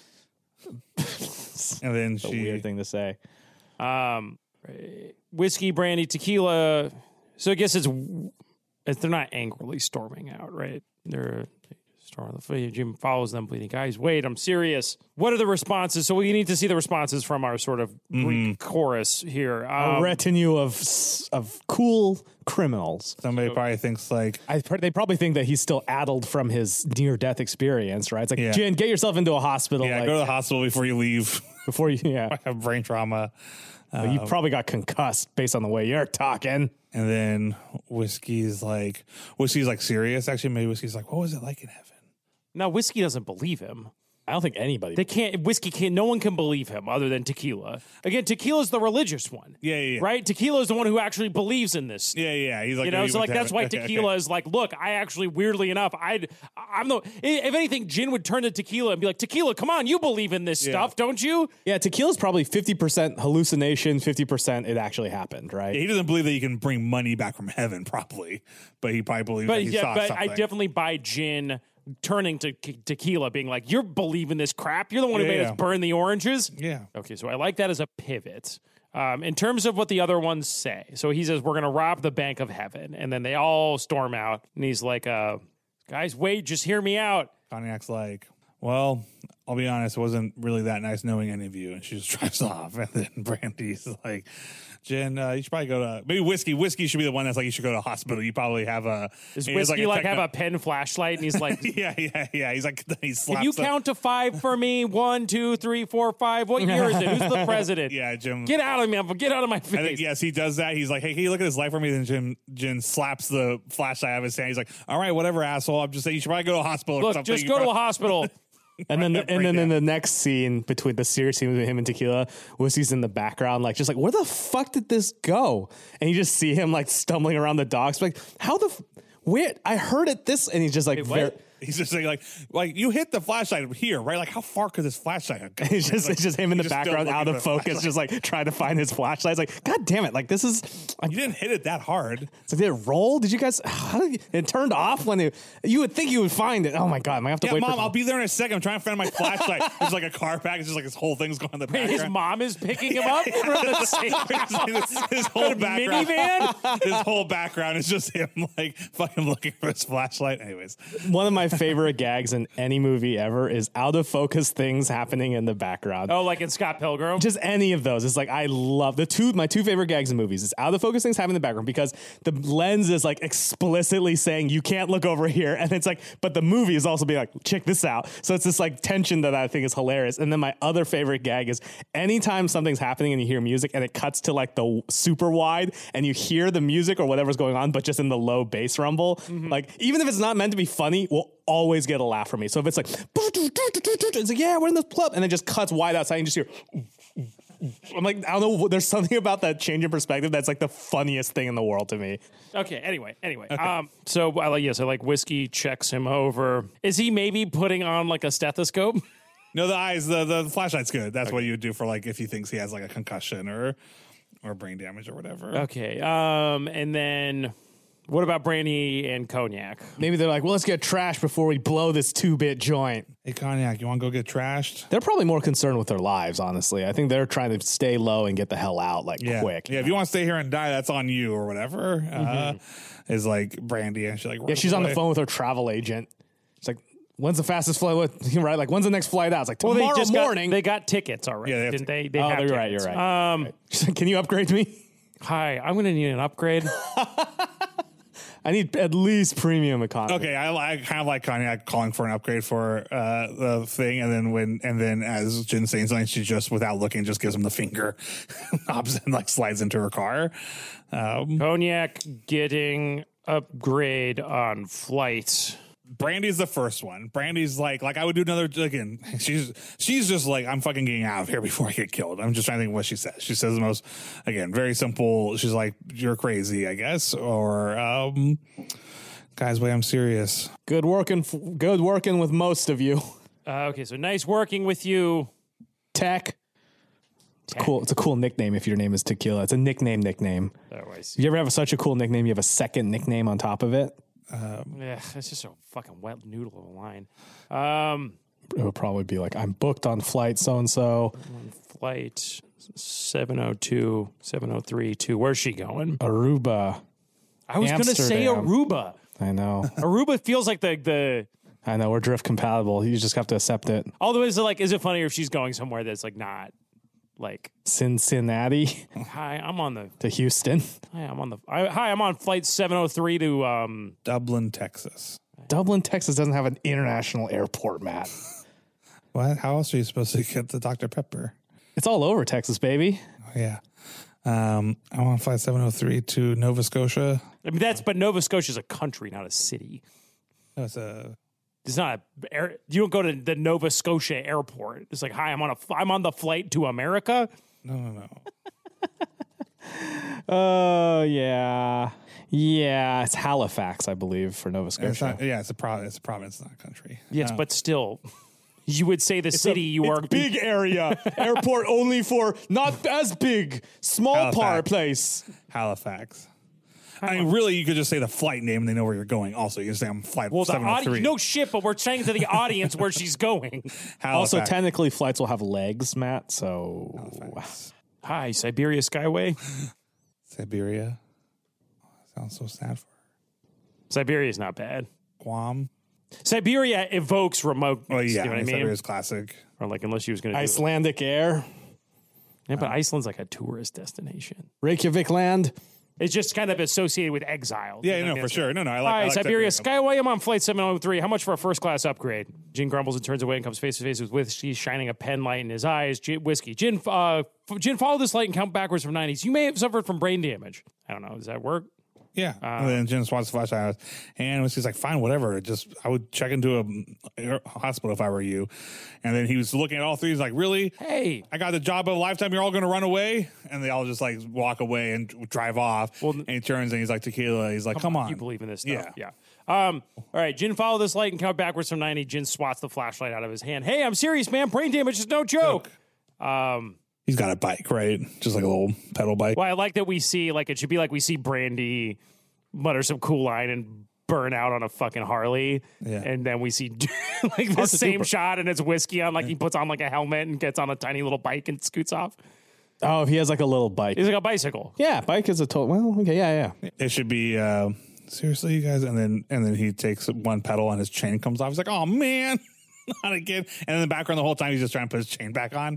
And then A she, weird thing to say. Um, Whiskey, Brandy, Tequila. So I guess it's, it's they're not angrily storming out, right? They're storming the field. Jim follows them, bleeding. Guys, wait, I'm serious. What are the responses? So we need to see the responses from our sort of Greek chorus here. A Um, retinue of s- of cool criminals. somebody probably thinks like, I pr- they probably think that he's still addled from his near death experience, right? It's like, Yeah. Jin, get yourself into a hospital. yeah, like, go to the hospital before you leave. before you. Yeah, Have brain trauma. you probably got concussed based on the way you're talking. And then Whiskey's like, Whiskey's like serious. Actually, maybe Whiskey's like, what was it like in heaven? No, Whiskey doesn't believe him. I don't think anybody. They can't. Whiskey can't. No one can believe him other than Tequila. Again, Tequila's the religious one. Yeah, yeah, yeah. Right. Tequila is the one who actually believes in this. Yeah, yeah. He's like, You know, he so went like to that's why heaven. Okay, Tequila okay. is like, look, I actually, weirdly enough, I'd, I'm the. If anything, Jin would turn to Tequila and be like, Tequila, come on, you believe in this Yeah. stuff, don't you? Yeah, tequila's probably fifty percent hallucination, fifty percent it actually happened, right? Yeah, he doesn't believe that you can bring money back from heaven, probably, but he probably believes But that he yeah, saw but something. I definitely buy Jin turning to Ke- Tequila, being like, you're believing this crap. You're the one who Yeah, made yeah. us burn the oranges. Yeah. Okay, so I like that as a pivot. Um, in terms of what the other ones say, so he says, we're going to rob the Bank of Heaven. And then they all storm out. And he's like, uh, guys, wait, just hear me out. Cognac's like, well, I'll be honest, it wasn't really that nice knowing any of you. And she just drives off. And then Brandy's like, Jen, uh, you should probably go to, maybe Whiskey. Whiskey should be the one that's like, you should go to a hospital. You probably have a. Does he has, Whiskey like, techno- have a pen flashlight? And he's like, yeah, yeah, yeah. He's like, he slaps can you the- count to five for me? One, two, three, four, five. What year is it? Who's the president? Yeah, Jim. Get out of me. Get out of my face. I think, yes, he does that. He's like, hey, can you look at this light for me? Then Jim, Jim slaps the flashlight out of his hand. He's like, all right, whatever, asshole. I'm just saying you should probably go to a hospital or Look, something. just You go to a probably- hospital. And then, Right, and then break in down. the next scene between the serious scene between him and Tequila, Whiskey's in the background, like just like, where the fuck did this go? And you just see him like stumbling around the docks, like, how the, f- where? I heard it this, and he's just like, Wait, very, what? He's just saying like, like you hit the flashlight here, right? Like, how far could this flashlight have gone? it's just like, it's just him in the he's just still background, out looking of for the focus, just like trying to find his flashlight. It's like, God damn it! Like this is, like, You didn't hit it that hard. it's like, did it roll? Did you guys? How did you, it turned off when it, you would think you would find it? Oh my God! I might have to Yeah, wait. mom, for, I'll be there in a second. I'm trying to find my flashlight. There's like a car pack. It's just like this whole thing's going in the His background. mom is picking him up from the same his, his whole background, minivan. his whole background is just him like fucking looking for his flashlight. Anyways, One of my favorite gags in any movie ever is out of focus things happening in the background. Oh, like in Scott Pilgrim. Just any of those. It's like I love the two my two favorite gags in movies is out of focus things happening in the background because the lens is like explicitly saying you can't look over here, and it's like, but the movie is also being like, check this out. So it's this like tension that I think is hilarious. And then my other favorite gag is anytime something's happening and you hear music and it cuts to like the super wide and you hear the music or whatever's going on, but just in the low bass rumble. Mm-hmm. Like even if it's not meant to be funny, we'll always get a laugh from me. So if it's like, it's like, yeah, we're in this club, and it just cuts wide outside and you just hear. I'm like, I don't know. There's something about that change in perspective that's like the funniest thing in the world to me. Okay. Anyway. Anyway. Um. So I like. Yeah. So like Whiskey checks him over. Is he maybe putting on like a stethoscope? no, the eyes, the the, the flashlight's good. That's what you would do for like if he thinks he has like a concussion or or brain damage or whatever. Okay. Um. And then what about Brandy and Cognac? Maybe they're like, well, let's get trash before we blow this two bit joint. Hey, Cognac, you want to go get trashed? They're probably more concerned with their lives, honestly. I think they're trying to stay low and get the hell out like Yeah, quick. yeah. If you want to stay here and die, that's on you or whatever. Uh, is like Brandy, and she's like, Yeah, she's on the phone with her travel agent. She's like, when's the fastest flight? What, right? Like, when's the next flight out? It's like, tomorrow they just morning. Got, they got tickets already. Yeah, they have didn't to- they? They oh, have you're right. tickets. You're right. Um. She's like, can you upgrade me? Hi. I'm gonna need an upgrade. I need at least premium economy. Okay, I, I kind of like Cognac calling for an upgrade for uh, the thing, and then when and then as Jin saying something, she just without looking just gives him the finger, opposite, and like slides into her car. Um, Cognac getting upgrade on flight. Brandy's the first one. Brandy's like, like I would do another again. She's she's just like, I'm fucking getting out of here before I get killed. I'm just trying to think of what she says. She says the most, again, very simple. She's like, you're crazy, I guess, or um, guys, wait, I'm serious. Good working. f- Good working with most of you. Uh, okay, so nice working with you. Tech. It's Tech. cool. It's a cool nickname if your name is Tequila. It's a nickname. Nickname. Otherwise, If you ever have such a cool nickname, you have a second nickname on top of it. yeah, it's just a fucking wet noodle of a line. Um, It would probably be like, I'm booked on flight so and so. flight seven oh two, seven oh three two. Where's she going? Aruba. I was going to say Amsterdam. Aruba. I know. Aruba feels like the the. I know. We're drift compatible. You just have to accept it. Although, is it like, is it funnier if she's going somewhere that's like not like? Cincinnati Hi, I'm on the. to Houston. Hi, I'm on the. I, hi, I'm on flight seven oh three to um. Dublin, Texas. Dublin, Texas doesn't have an international airport, Matt. What? How else are you supposed to get the Doctor Pepper? It's all over Texas, baby. Oh, yeah. Um, I want to fly seven oh three to Nova Scotia. I mean, that's but Nova Scotia is a country, not a city. That's a. It's not a air, you don't go to the Nova Scotia airport. It's like, hi, I'm on a I'm on the flight to America. No, no, no. Oh, yeah. Yeah, it's Halifax, I believe, for Nova It's Scotia. not, yeah, it's a province. It's a province, not a country. Yes, Um, but still, you would say the city you it's are big area. Airport only for not as big. Small Halifax. par place. Halifax. I mean, really, you could just say the flight name and they know where you're going. Also, you can say I'm flight Well, the seven oh three. audience, no shit, but we're saying to the audience where she's going. Also, Halifax. technically, flights will have legs, Matt. So, Halifax. Hi, Siberia Skyway. Siberia. Sounds so sad for her. Siberia is not bad. Guam. Siberia evokes remote. Oh, yeah. You know what I mean? Siberia's classic. Or like, unless she was going to do it. Icelandic Air, Yeah, but Iceland's like a tourist destination. Reykjavik Land. It's just kind of associated with exile. Yeah, You know, no, I mean, for it's- sure. No, no, I like, Hi, I like Siberia Siberia. Skyway. I'm on flight seven oh three. How much for a first class upgrade? Jin grumbles and turns away and comes face to face with Whiskey, shining a pen light in his eyes. Gin, Whiskey, Jin, uh, f- Jin, follow this light and count backwards from nineties. You may have suffered from brain damage. I don't know. Does that work? Yeah. and then Jim swats the flashlight, and she's like, "Fine, whatever. Just I would check into a, a hospital if I were you." And then he was looking at all three. He's like, "Really? Hey. I got the job of a lifetime. You're all going to run away?" And they all just like walk away and drive off. Well, and he turns and he's like, "Tequila." He's like, "Come on, You believe in this stuff. Yeah. Yeah. Um, all right, Jin, follow this light and count backwards from ninety. Jin swats the flashlight out of his hand. Hey, I'm serious, man. Brain damage is no joke. Um, He's got a bike, right? Just like a little pedal bike. well, I like that we see, like, it should be like we see Brandy mutter some cool line and burn out on a fucking Harley. Yeah. And then we see like the same duper. shot and it's Whiskey on, like, he puts on like a helmet and gets on a tiny little bike and scoots off. Oh, he has like a little bike. He's like a bicycle. Yeah, bike is a total. Well, okay, yeah, yeah. It should be uh, seriously, you guys. And then and then he takes one pedal and his chain comes off. He's like, "Oh man, not again!" And in the background, the whole time he's just trying to put his chain back on.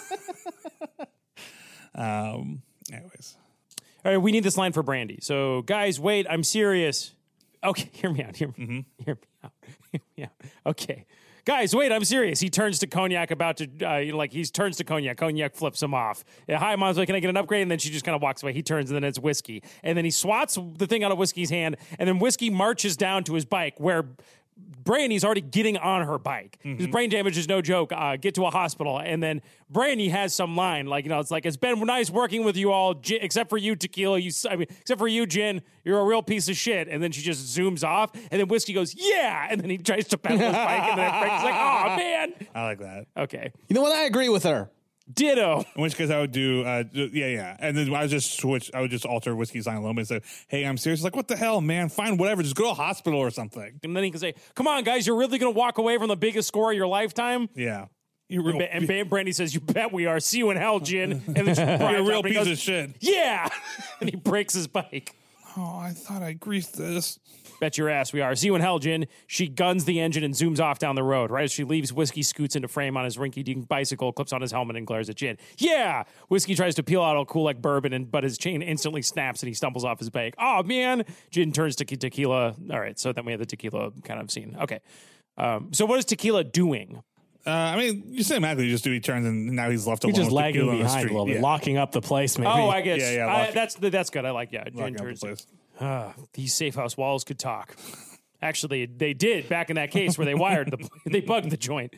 um. Anyways, All right, we need this line for Brandy. So, guys, wait, I'm serious. Okay, hear me out. Hear me, hear me out. Hear me out. Okay. Guys, wait, I'm serious. He turns to Cognac about to, uh, you know, like, he turns to Cognac. Cognac flips him off. Yeah, hi, Mom's like, can I get an upgrade? And then she just kind of walks away. He turns, and then it's Whiskey. And then he swats the thing out of Whiskey's hand, and then Whiskey marches down to his bike where Brandy's already getting on her bike. His brain damage is no joke. Uh, get to a hospital. And then Brandy has some line, like, you know, it's like, it's been nice working with you all, Gin, except for you, Tequila. You, I mean, except for you, Gin. You're a real piece of shit. And then she just zooms off. And then Whiskey goes, yeah. And then he tries to pedal his bike. And then Brandy's like, oh, man. I like that. Okay. You know what? I agree with her. Ditto. In which case, I would do, uh, ju- yeah, yeah, and then I would just switch. I would just alter Whiskey's line a little bit and say, "Hey, I'm serious." Like, what the hell, man? Fine, whatever. Just go to a hospital or something. And then he can say, come on, guys. You're really going to walk away from the biggest score of your lifetime? Yeah, you real, And Ba- Brandy says, you bet we are. See you in hell, Gin. And then she you're a drives real up and he piece goes, of shit. yeah. And he breaks his bike. Oh, I thought I greased this. Bet your ass we are. See you in hell, Gin. She guns the engine and zooms off down the road. Right as she leaves, Whiskey scoots into frame on his rinky-dink bicycle, clips on his helmet, and glares at Gin. Yeah! Whiskey tries to peel out all cool like bourbon, and but his chain instantly snaps and he stumbles off his bike. Oh, man! Gin turns to Tequila. All right, so then we have the Tequila kind of scene. Okay. Um, so what is Tequila doing? Uh, I mean, you cinematically just do. He turns and now he's left alone. He's just with lagging Tequila on the behind a street. little bit, Yeah. locking up the place, maybe. Oh, I guess. Yeah, yeah, I, lock- that's that's good. I like, yeah. Gin Locking up the turns. place. Ah, these safe house walls could talk. Actually, they did back in that case where they wired the, they bugged the joint.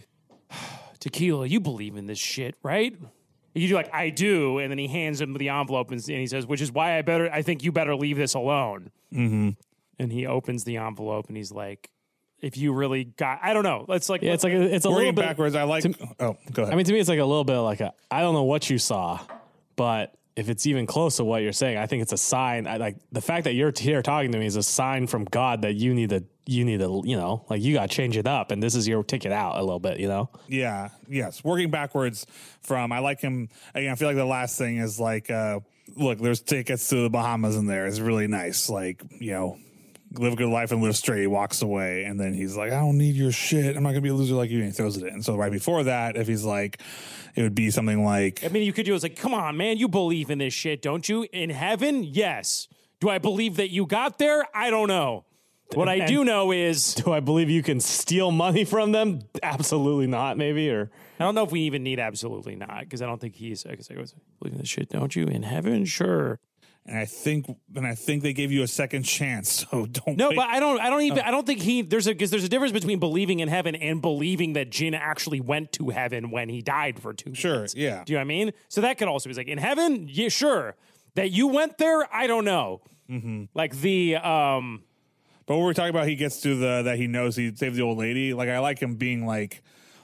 Tequila, you believe in this shit, right? You do like, I do, and then he hands him the envelope and, and he says, which is why I better, I think you better leave this alone. Mm-hmm. And he opens the envelope and he's like, if you really got, I don't know. It's like, Yeah, it's like a, it's a Working little bit. backwards, I like. Oh, go ahead. I mean, to me, it's like a little bit like a. I don't know what you saw, but if it's even close to what you're saying, I think it's a sign. I like the fact that you're here talking to me is a sign from God that you need to. You need to. You know, like you got to change it up, and this is your ticket out a little bit. You know. Yeah, yes. Working backwards from, I like him. Again, I feel like the last thing is like, uh, look, there's tickets to the Bahamas in there. It's really nice. Like, you know, live a good life and live straight. He walks away, and then he's like, I don't need your shit. I'm not gonna be a loser like you. And he throws it in. And so right before that, if he's like, it would be something like, I mean, you could do it's like, come on, man, you believe in this shit, don't you? In heaven, yes. Do I believe that you got there? I don't know. What I And- do know is Do I believe you can steal money from them? Absolutely not, maybe. Or I don't know if we even need absolutely not because I don't think he's. I guess I was believing this shit, don't you? In heaven, sure. And I think, and I think they gave you a second chance. So don't. No, wait. but I don't. I don't even. Oh. I don't think he. There's a because there's a difference between believing in heaven and believing that Jin actually went to heaven when he died for two. Sure, minutes. yeah. Do you know what I mean? So that could also be like in heaven. Yeah, sure. That you went there, I don't know. Mm-hmm. Like the um. But what we're talking about, he gets to the that he knows he saved the old lady. Like I like him being like,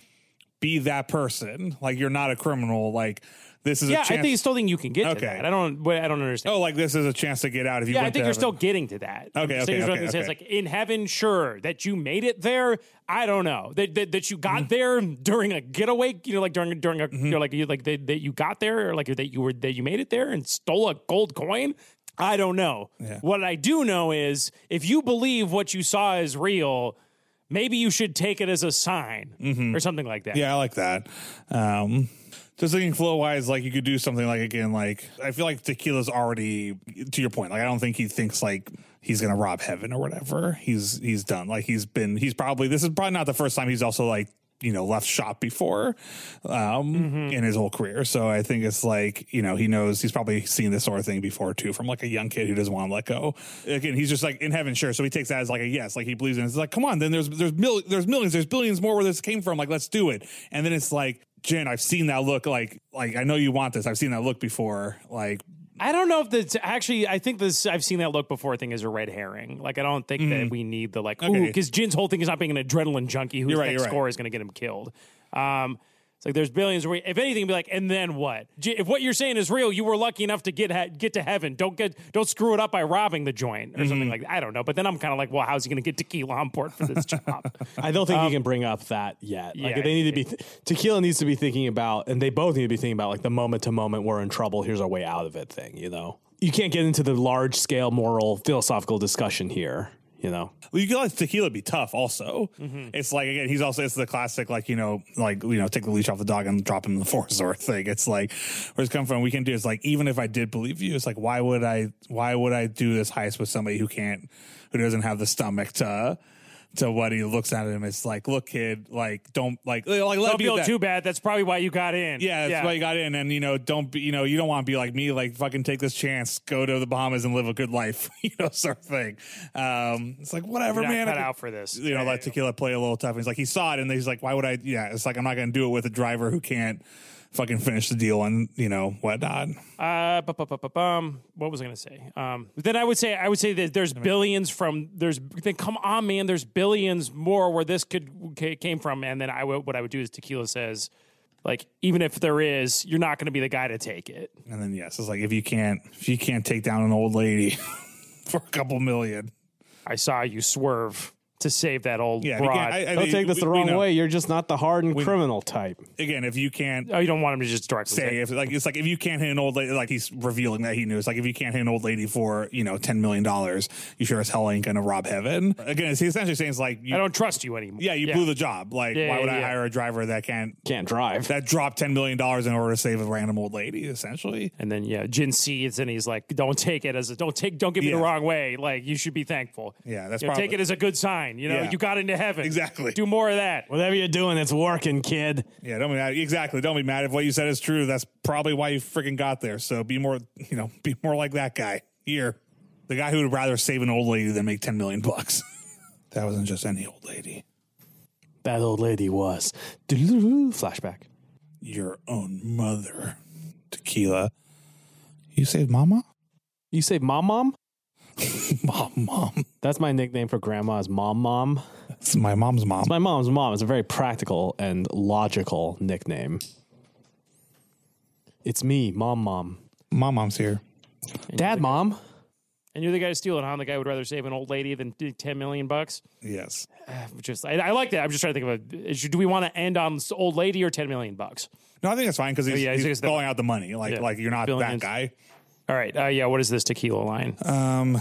be that person. Like you're not a criminal. Like this is Yeah, a I chance. think you still think you can get Okay. to that. I don't. what- I don't understand. oh, like this is a chance to get out if you. Yeah, I went think to you're still heaven. getting to that. I'm Okay, just okay, saying okay, it's okay. like in heaven, sure that you made it there. I don't know that that, that you got Mm-hmm. there during a getaway. You know, like during during a you know, like you like that, that you got there, or like that you were that you made it there and stole a gold coin. I don't know. Yeah. What I do know is if you believe what you saw is real, maybe you should take it as a sign or something like that. Mm-hmm. Yeah, I like that. Um, just thinking flow wise, like you could do something like again, like I feel like Tequila's already to your point. Like I don't think he thinks like he's gonna rob heaven or whatever. He's he's done. Like he's been he's probably this is probably not the first time he's also like you know left shop before um in his whole career. So I think it's like you know he knows he's probably seen this sort of thing before too from like a young kid who doesn't want to let go. Again, he's just like in heaven, sure. So he takes that as like a yes, like he believes in it. It's like come on, then there's there's mil- there's millions, there's billions more where this came from. Like let's do it. And then it's like Jin, I've seen that look. Like like I know you want this. I've seen that look before. Like I don't know if that's actually. I think this. I've seen that look before thing is a red herring. Like I don't think that we need the like. Okay. Because Jin's whole thing is not being an adrenaline junkie whose You're right, next you're right. score is going to get him killed. Um, it's like there's billions. Where, if anything, be like, and then what? J- If what you're saying is real, you were lucky enough to get ha- get to heaven. Don't get don't screw it up by robbing the joint or something like that. I don't know. But then I'm kind of like, well, how's he going to get Tequila on board for this job? I don't think he can bring up that yet. Like yeah, they need to be th- Tequila needs to be thinking about, and they both need to be thinking about like the moment to moment we're in trouble. Here's our way out of it thing. You know, you can't get into the large scale moral philosophical discussion here. You know, well, you can let Tequila be tough. Also, Mm-hmm. it's like again, he's also it's the classic like you know like you know take the leash off the dog and drop him in the forest sort of thing. It's like where it's come from. We can do is like even if I did believe you, it's like why would I why would I do this heist with somebody who can't who doesn't have the stomach to. To what he looks at him, it's like, look, kid, like, don't like, like, let Don't it be feel that. too bad. That's probably why you got in. Yeah, that's why you got in, and you know, don't be, you know, you don't want to be like me, like fucking take this chance, go to the Bahamas and live a good life, you know, sort of thing. Um, it's like whatever, You're not man. cut I- out for this. You know, Yeah, let yeah, Tequila play a little tough. He's like, he saw it, and he's like, why would I? Yeah, it's like I'm not going to do it with a driver who can't fucking finish the deal and you know whatnot. Uh, bu- bu- bu- bu- bum. What was I going to say? Um, then I would say I would say that there's billions from there's. Then come on, man. There's billions more where this could ca- came from, and then I would what I would do is Tequila says, like even if there is, you're not going to be the guy to take it. And then yes, it's like if you can't if you can't take down an old lady for a couple million. I saw you swerve to save that old Yeah, if you broad. can't- I- I- don't take this we- the we wrong know. way. You're just not the hardened criminal type. Again, if you can't oh, you don't want him to just directly say if like it's like if you can't hit an old lady, like he's revealing that he knew it's like if you can't hit an old lady for you know ten million dollars, you sure as hell ain't gonna rob heaven. Again, he's essentially saying it's like you, I don't trust you anymore. yeah, you blew the job. Like Yeah, why would yeah, I yeah. hire a driver that can't Can't drive. that dropped ten million dollars in order to save a random old lady? Essentially, And then yeah, Jin sees and he's like, "Don't take it as a don't take don't get me Yeah. the wrong way. Like you should be thankful. Yeah, that's You know, take probably- it as a good sign. You know, Yeah. you got into heaven. Exactly. Do more of that. Whatever you're doing, it's working, kid. yeah. Don't be mad. Exactly. Don't be mad if what you said is true. That's probably why you freaking got there. So be more, you know, be more like that guy here, the guy who would rather save an old lady than make ten million bucks. That wasn't just any old lady. That old lady was. Flashback. Your own mother, Tequila. You saved Mama? You say mom, mom? Mom, Mom. That's my nickname for grandma is mom, mom. It's my mom's mom. My mom's mom. It's a very practical and logical nickname. It's me, mom, mom. Mom, Mom's here. Dad, mom. And you're the guy to steal it, huh? The guy would rather save an old lady than do ten million bucks. Yes. Just I, I like that. I'm just trying to think of a. is- Do we want to end on this old lady or ten million bucks? No, I think it's fine because he's, yeah, he's he's the- throwing out the money. Like, Yeah. like you're not Billions. that guy. All right. Uh, yeah. What is this tequila line? Um,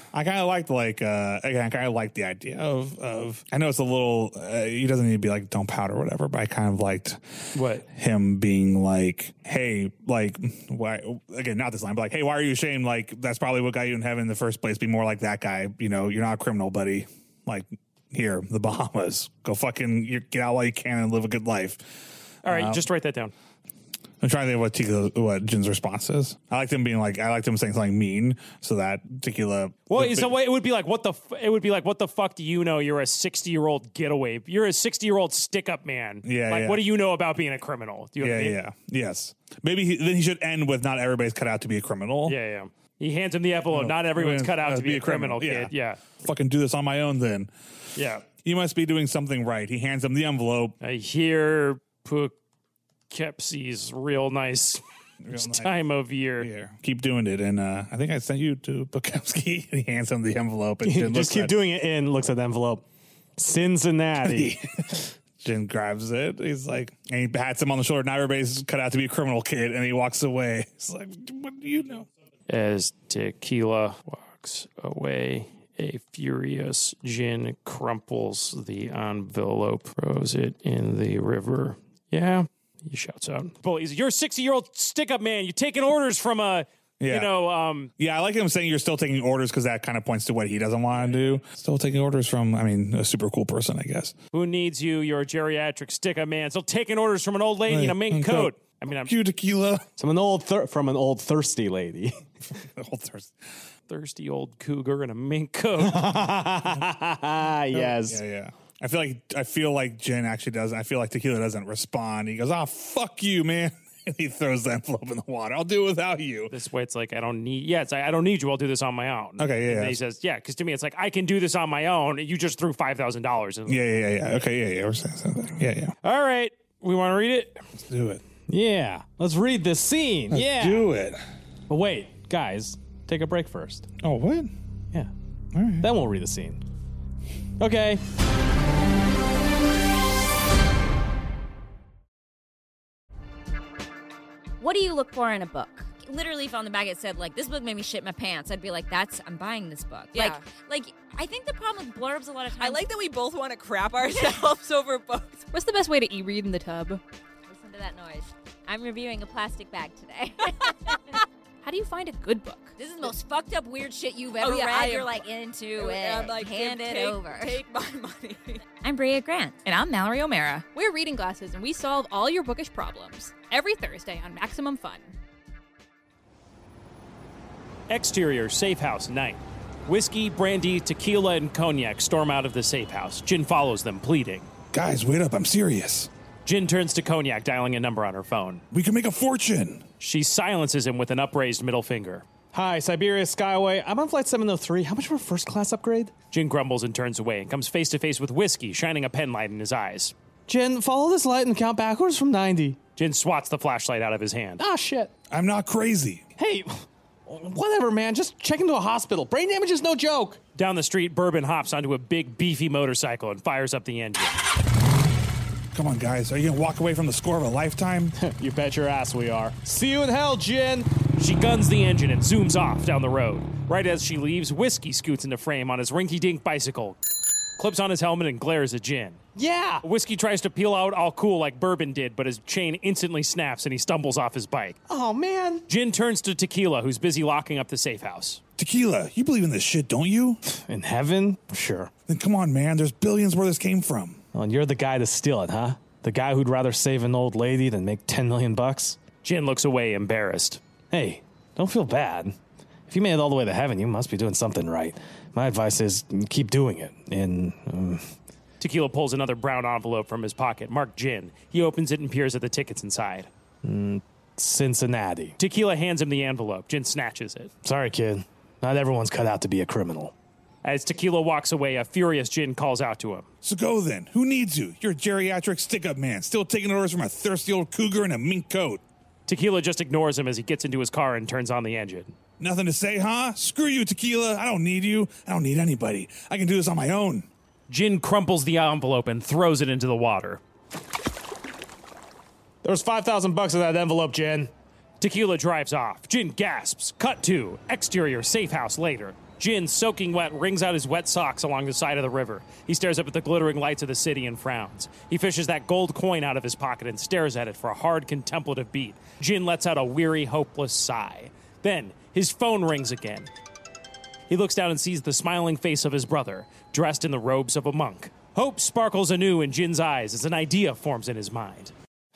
I kind of liked like uh, again, I kind of liked the idea of of. I know it's a little. Uh, he doesn't need to be like don't pout or whatever, but I kind of liked What? him being like, hey, like why? Again, not this line, but like, hey, why are you ashamed? Like that's probably what got you in heaven in the first place. Be more like that guy. You know, you're not a criminal, buddy. Like here, the Bahamas. Go fucking you get out while you can and live a good life. All right, just write that down. I'm trying to think what Tequila, what Jin's response is. I liked him being like, I liked him saying something mean so that Tequila. Well, the, so it would be like, what the? F- it would be like, what the fuck do you know? You're a sixty year old getaway. You're a sixty year old stick up man. Yeah, Like, yeah. what do you know about being a criminal? Do you know yeah, what I mean? yeah, yes. Maybe he, then he should end with not everybody's cut out to be a criminal. Yeah, yeah. He hands him the envelope. Not everyone's cut out Uh, to be a criminal, yeah. kid. Yeah, Fucking do this on my own then. yeah. You must be doing something right. He hands him the envelope. I hear Poughkeepsie's real nice nice. time of year. Here, keep doing it. And uh, I think I sent you to Bukowski. He hands him the envelope. And Jin Just looks keep at, doing it and looks at the envelope. Cincinnati. Jin grabs it. He's like, and he pats him on the shoulder. Not everybody's cut out to be a criminal, kid. And he walks away. He's like, what do you know? As Tequila walks away, a furious Jin crumples the envelope, throws it in the river. Yeah, he shouts out. Bullies, you're a sixty-year-old stick-up man. You're taking orders from a, Yeah. you know, um, Yeah, I like him saying you're still taking orders because that kind of points to what he doesn't want to do. Still taking orders from, I mean, a super cool person, I guess. who needs you? You're a geriatric stick-up man. Still taking orders from an old lady in a mink Mink coat. coat. I mean, I'm Cue tequila. From an old thir- from an old thirsty lady. Old thirst. thirsty old cougar in a mink coat. Yes. Yeah, yeah. I feel like I feel like Jin actually doesn't. I feel like Tequila doesn't respond. He goes, "Ah, fuck you, man," and he throws the envelope in the water. I'll do it without you. This way, it's like, I don't need, yeah, it's like, I don't need you. I'll do this on my own. Okay, yeah, And yeah. he says, yeah, because to me, it's like, I can do this on my own. You just threw five thousand dollars in. Yeah, yeah, yeah. Okay, yeah, yeah. We're saying something. Yeah, yeah. All right. We want to read it? Let's do it. Yeah. Let's read this scene. Let's yeah. do it. But wait, guys, take a break first. Oh, what? Yeah. All right. Then we'll read the scene. Okay. What do you look for in a book? Literally, if on the back it said, like, this book made me shit my pants, I'd be like, that's, I'm buying this book. Yeah. Like, like, I think the problem with blurbs a lot of times. I like that we both want to crap ourselves over books. What's the best way to e-read in the tub? Listen to that noise. I'm reviewing a plastic bag today. How do you find a good book? This is the most fucked up, weird shit you've ever Oh, yeah, read. I am- You're like into it. I'm like, Hand take, it over. Take my money. I'm Bria Grant. And I'm Mallory O'Mara. We're Reading Glasses, and we solve all your bookish problems. Every Thursday on Maximum Fun. Exterior safe house night. Whiskey, brandy, tequila, and cognac storm out of the safe house. Jin follows them, pleading. Guys, wait up. I'm serious. Jin turns to Cognac, dialing a number on her phone. We can make a fortune. She silences him with an upraised middle finger. Hi, Siberia Skyway. I'm on flight seven oh three. How much for a first class upgrade? Jin grumbles and turns away and comes face to face with Whiskey, shining a pen light in his eyes. Jen, follow this light and count backwards from ninety. Jin swats the flashlight out of his hand. Ah, shit. I'm not crazy. Hey, whatever, man. Just check into a hospital. Brain damage is no joke. Down the street, Bourbon hops onto a big, beefy motorcycle and fires up the engine. Come on, guys. Are you going to walk away from the score of a lifetime? You bet your ass we are. See you in hell, Jen. She guns the engine and zooms off down the road. Right as she leaves, Whiskey scoots into frame on his rinky-dink bicycle, clips on his helmet, and glares at Jin. Yeah. Whiskey tries to peel out all cool like Bourbon did, but his chain instantly snaps and he stumbles off his bike. Oh, man. Jin turns to Tequila, who's busy locking up the safe house. Tequila, you believe in this shit, don't you? In heaven? Sure. Then come on, man. There's billions where this came from. Well, and you're the guy to steal it, huh? The guy who'd rather save an old lady than make ten million bucks? Jin looks away, embarrassed. Hey, don't feel bad. If you made it all the way to heaven, you must be doing something right. My advice is keep doing it. In um, Tequila pulls another brown envelope from his pocket, marked Jin. He opens it and peers at the tickets inside. mm, Cincinnati. Tequila hands him the envelope. Jin snatches it. Sorry, kid. Not everyone's cut out to be a criminal. As Tequila walks away, a furious Jin calls out to him. So go then. Who needs you? You're a geriatric stick-up man, still taking orders from a thirsty old cougar in a mink coat. Tequila just ignores him as he gets into his car and turns on the engine. Nothing to say, huh? Screw you, Tequila. I don't need you. I don't need anybody. I can do this on my own. Jin crumples the envelope and throws it into the water. There's five thousand bucks in that envelope, Jen. Tequila drives off. Jin gasps. Cut to. Exterior safe house later. Jin, soaking wet, wrings out his wet socks along the side of the river. He stares up at the glittering lights of the city and frowns. He fishes that gold coin out of his pocket and stares at it for a hard, contemplative beat. Jin lets out a weary, hopeless sigh. Then, his phone rings again. He looks down and sees the smiling face of his brother, dressed in the robes of a monk. Hope sparkles anew in Jin's eyes as an idea forms in his mind.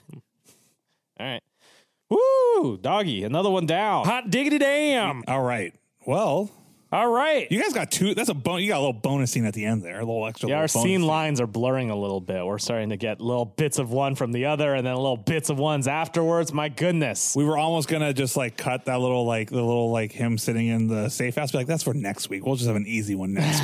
All right. Woo! Doggy, another one down. Hot diggity damn! All right. Well, All right. you guys got two. That's a bon- You got a little bonus scene at the end there. A little extra. Yeah, our little bonus scene scene. lines are blurring a little bit. We're starting to get little bits of one from the other and then little bits of ones afterwards. My goodness. We were almost gonna just like cut that little like the little like him sitting in the safe house. Be like, that's for next week. We'll just have an easy one next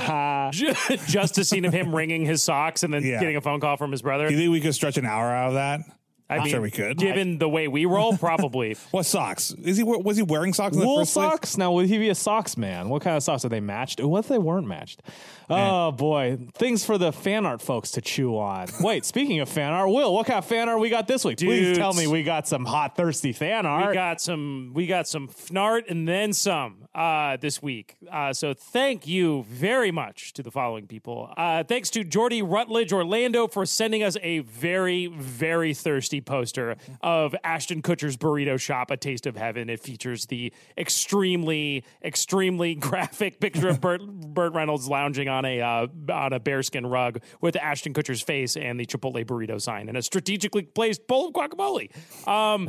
week. Just a scene of him wringing his socks and then Yeah. getting a phone call from his brother. Do you think we could stretch an hour out of that? I I'm mean, sure we could. Given the way we roll, probably. What socks? Is he was he wearing socks in the Wool first place? socks? Now, would he be a socks man? What kind of socks are they matched? What if they weren't matched? Oh, boy. Things for the fan art folks to chew on. Wait, speaking of fan art, Will, what kind of fan art we got this week? Please Dudes. tell me we got some hot, thirsty fan art. We got some we got some fnart and then some uh, this week. Uh, so thank you very much to the following people. Uh, thanks to Jordy Rutledge Orlando for sending us a very, very thirsty poster of Ashton Kutcher's Burrito Shop, A Taste of Heaven. It features the extremely, extremely graphic picture of Burt, Burt Reynolds lounging on a uh, on a bearskin rug with Ashton Kutcher's face and the Chipotle burrito sign and a strategically placed bowl of guacamole. Um,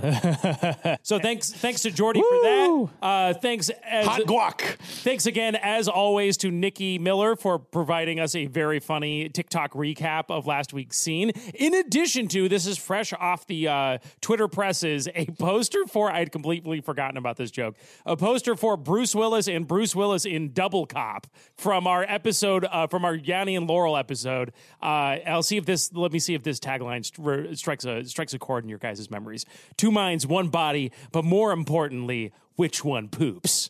so thanks, thanks to Jordy for that. Uh, thanks, as, hot guac. thanks again, as always, to Nikki Miller for providing us a very funny TikTok recap of last week's scene. In addition to, this is fresh off the uh, Twitter presses, a poster for, I'd completely forgotten about this joke, a poster for Bruce Willis and Bruce Willis in Double Cop from our episode, uh, from our Yanni and Laurel episode. Uh, I'll see if this, let me see if this tagline st- strikes a strikes a chord in your guys' memories. Two minds, one body, but more importantly, which one poops?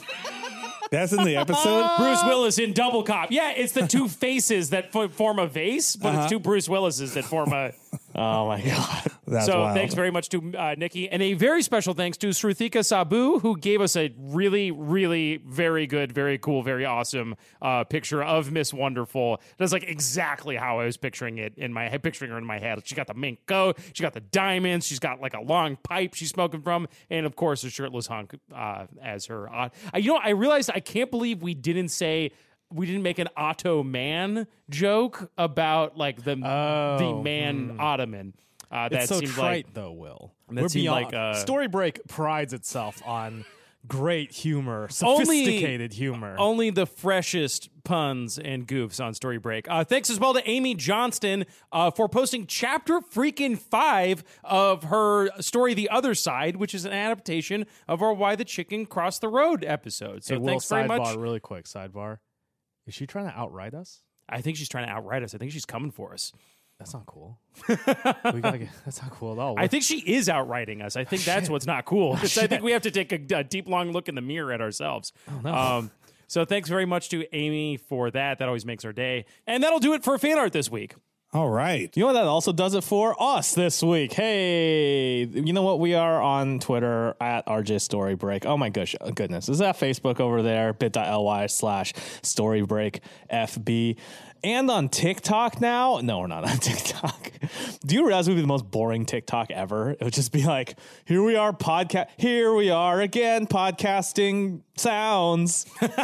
That's in the episode. Bruce Willis in Double Cop. Yeah, it's the two faces that f- form a vase, but Uh-huh. it's two Bruce Willises that form a. Oh, my God. That's so wild. thanks very much to uh, Nikki. And a very special thanks to Sruthika Sabu, who gave us a really, really very good, very cool, very awesome uh, picture of Miss Wonderful. That's like exactly how I was picturing it in my head, picturing her in my head. She got the mink coat, she got the diamonds, she's got like a long pipe she's smoking from, and of course a shirtless hunk uh, as her. Uh, you know, I realized I can't believe we didn't say. We didn't make an Otto man joke about like the Oh, the man ottoman. Uh, that It's so seemed trite, like though, Will. That We're seemed beyond. like, uh, Story Break prides itself on great humor, Only- sophisticated humor. only the freshest puns and goofs on Story Break. Uh, thanks as well to Amy Johnston uh, for posting chapter freaking five of her story, The Other Side, which is an adaptation of our Why the Chicken Crossed the Road episode. So hey, Will, thanks very sidebar, much. really quick, sidebar. Is she trying to outright us? I think she's trying to outright us. I think she's coming for us. That's not cool. we gotta get, that's not cool at all. I think she is outrighting us. I think that's what's not cool. It's- I think we have to take a, a deep, long look in the mirror at ourselves. Oh, no. Um, so thanks very much to Amy for that. That always makes our day. And that'll do it for fan art this week. All right. You know what that also does it for us this week? Hey, you know what? We are on Twitter at R J Story Break. Oh my gosh, goodness. Is that Facebook over there? bit.ly slash Story Break F B. And on TikTok now? No, we're not on TikTok. Do you realize we'd be the most boring TikTok ever? It would just be like, here we are, podcast. Here we are again, podcasting sounds.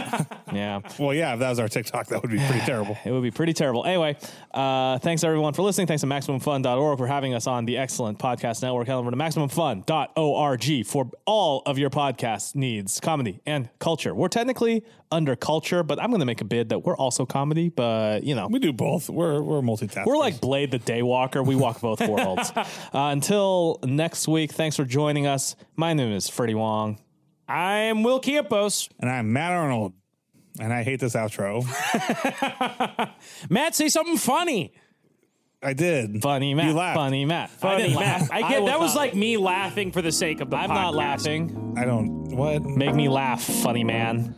Yeah. Well, yeah, if that was our TikTok, that would be pretty terrible. It would be pretty terrible. Anyway, uh, thanks everyone for listening. Thanks to Maximum Fun dot org for having us on the excellent podcast network. Head over to Maximum Fun dot org for all of your podcast needs, comedy and culture. We're technically under culture, but I'm going to make a bid that we're also comedy, but you know. We do both. We're we're multitaskers. We're like Blade the Daywalker. We walk both worlds. Uh, until next week, thanks for joining us. My name is Freddie Wong. I'm Will Campos. and I'm Matt Arnold, and I hate this outro. Matt, say something funny. I did. Funny Matt. You laughed. Funny Matt. I Funny didn't Matt. laugh. I get was that was not- like me laughing for the sake of the I'm podcast. not laughing. I don't. What? Make me laugh, funny man.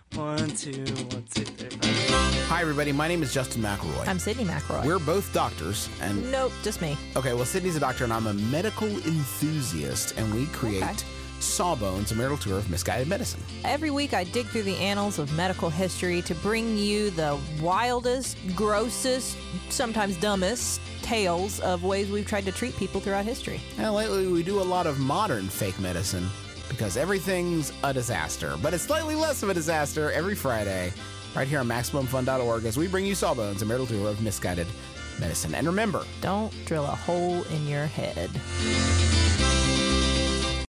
One, two, one, two, three, five. Hi, everybody. My name is Justin McElroy. I'm Sydney McElroy. We're both doctors, and Nope, just me. okay, well, Sydney's a doctor, and I'm a medical enthusiast, and we create Okay. Sawbones, a marital tour of misguided medicine. Every week I dig through the annals of medical history to bring you the wildest, grossest, sometimes dumbest tales of ways we've tried to treat people throughout history. And lately, we do a lot of modern fake medicine because everything's a disaster, but it's slightly less of a disaster every Friday, right here on Maximum Fun dot org, as we bring you Sawbones, a marital tour of misguided medicine. And remember, Don't drill a hole in your head.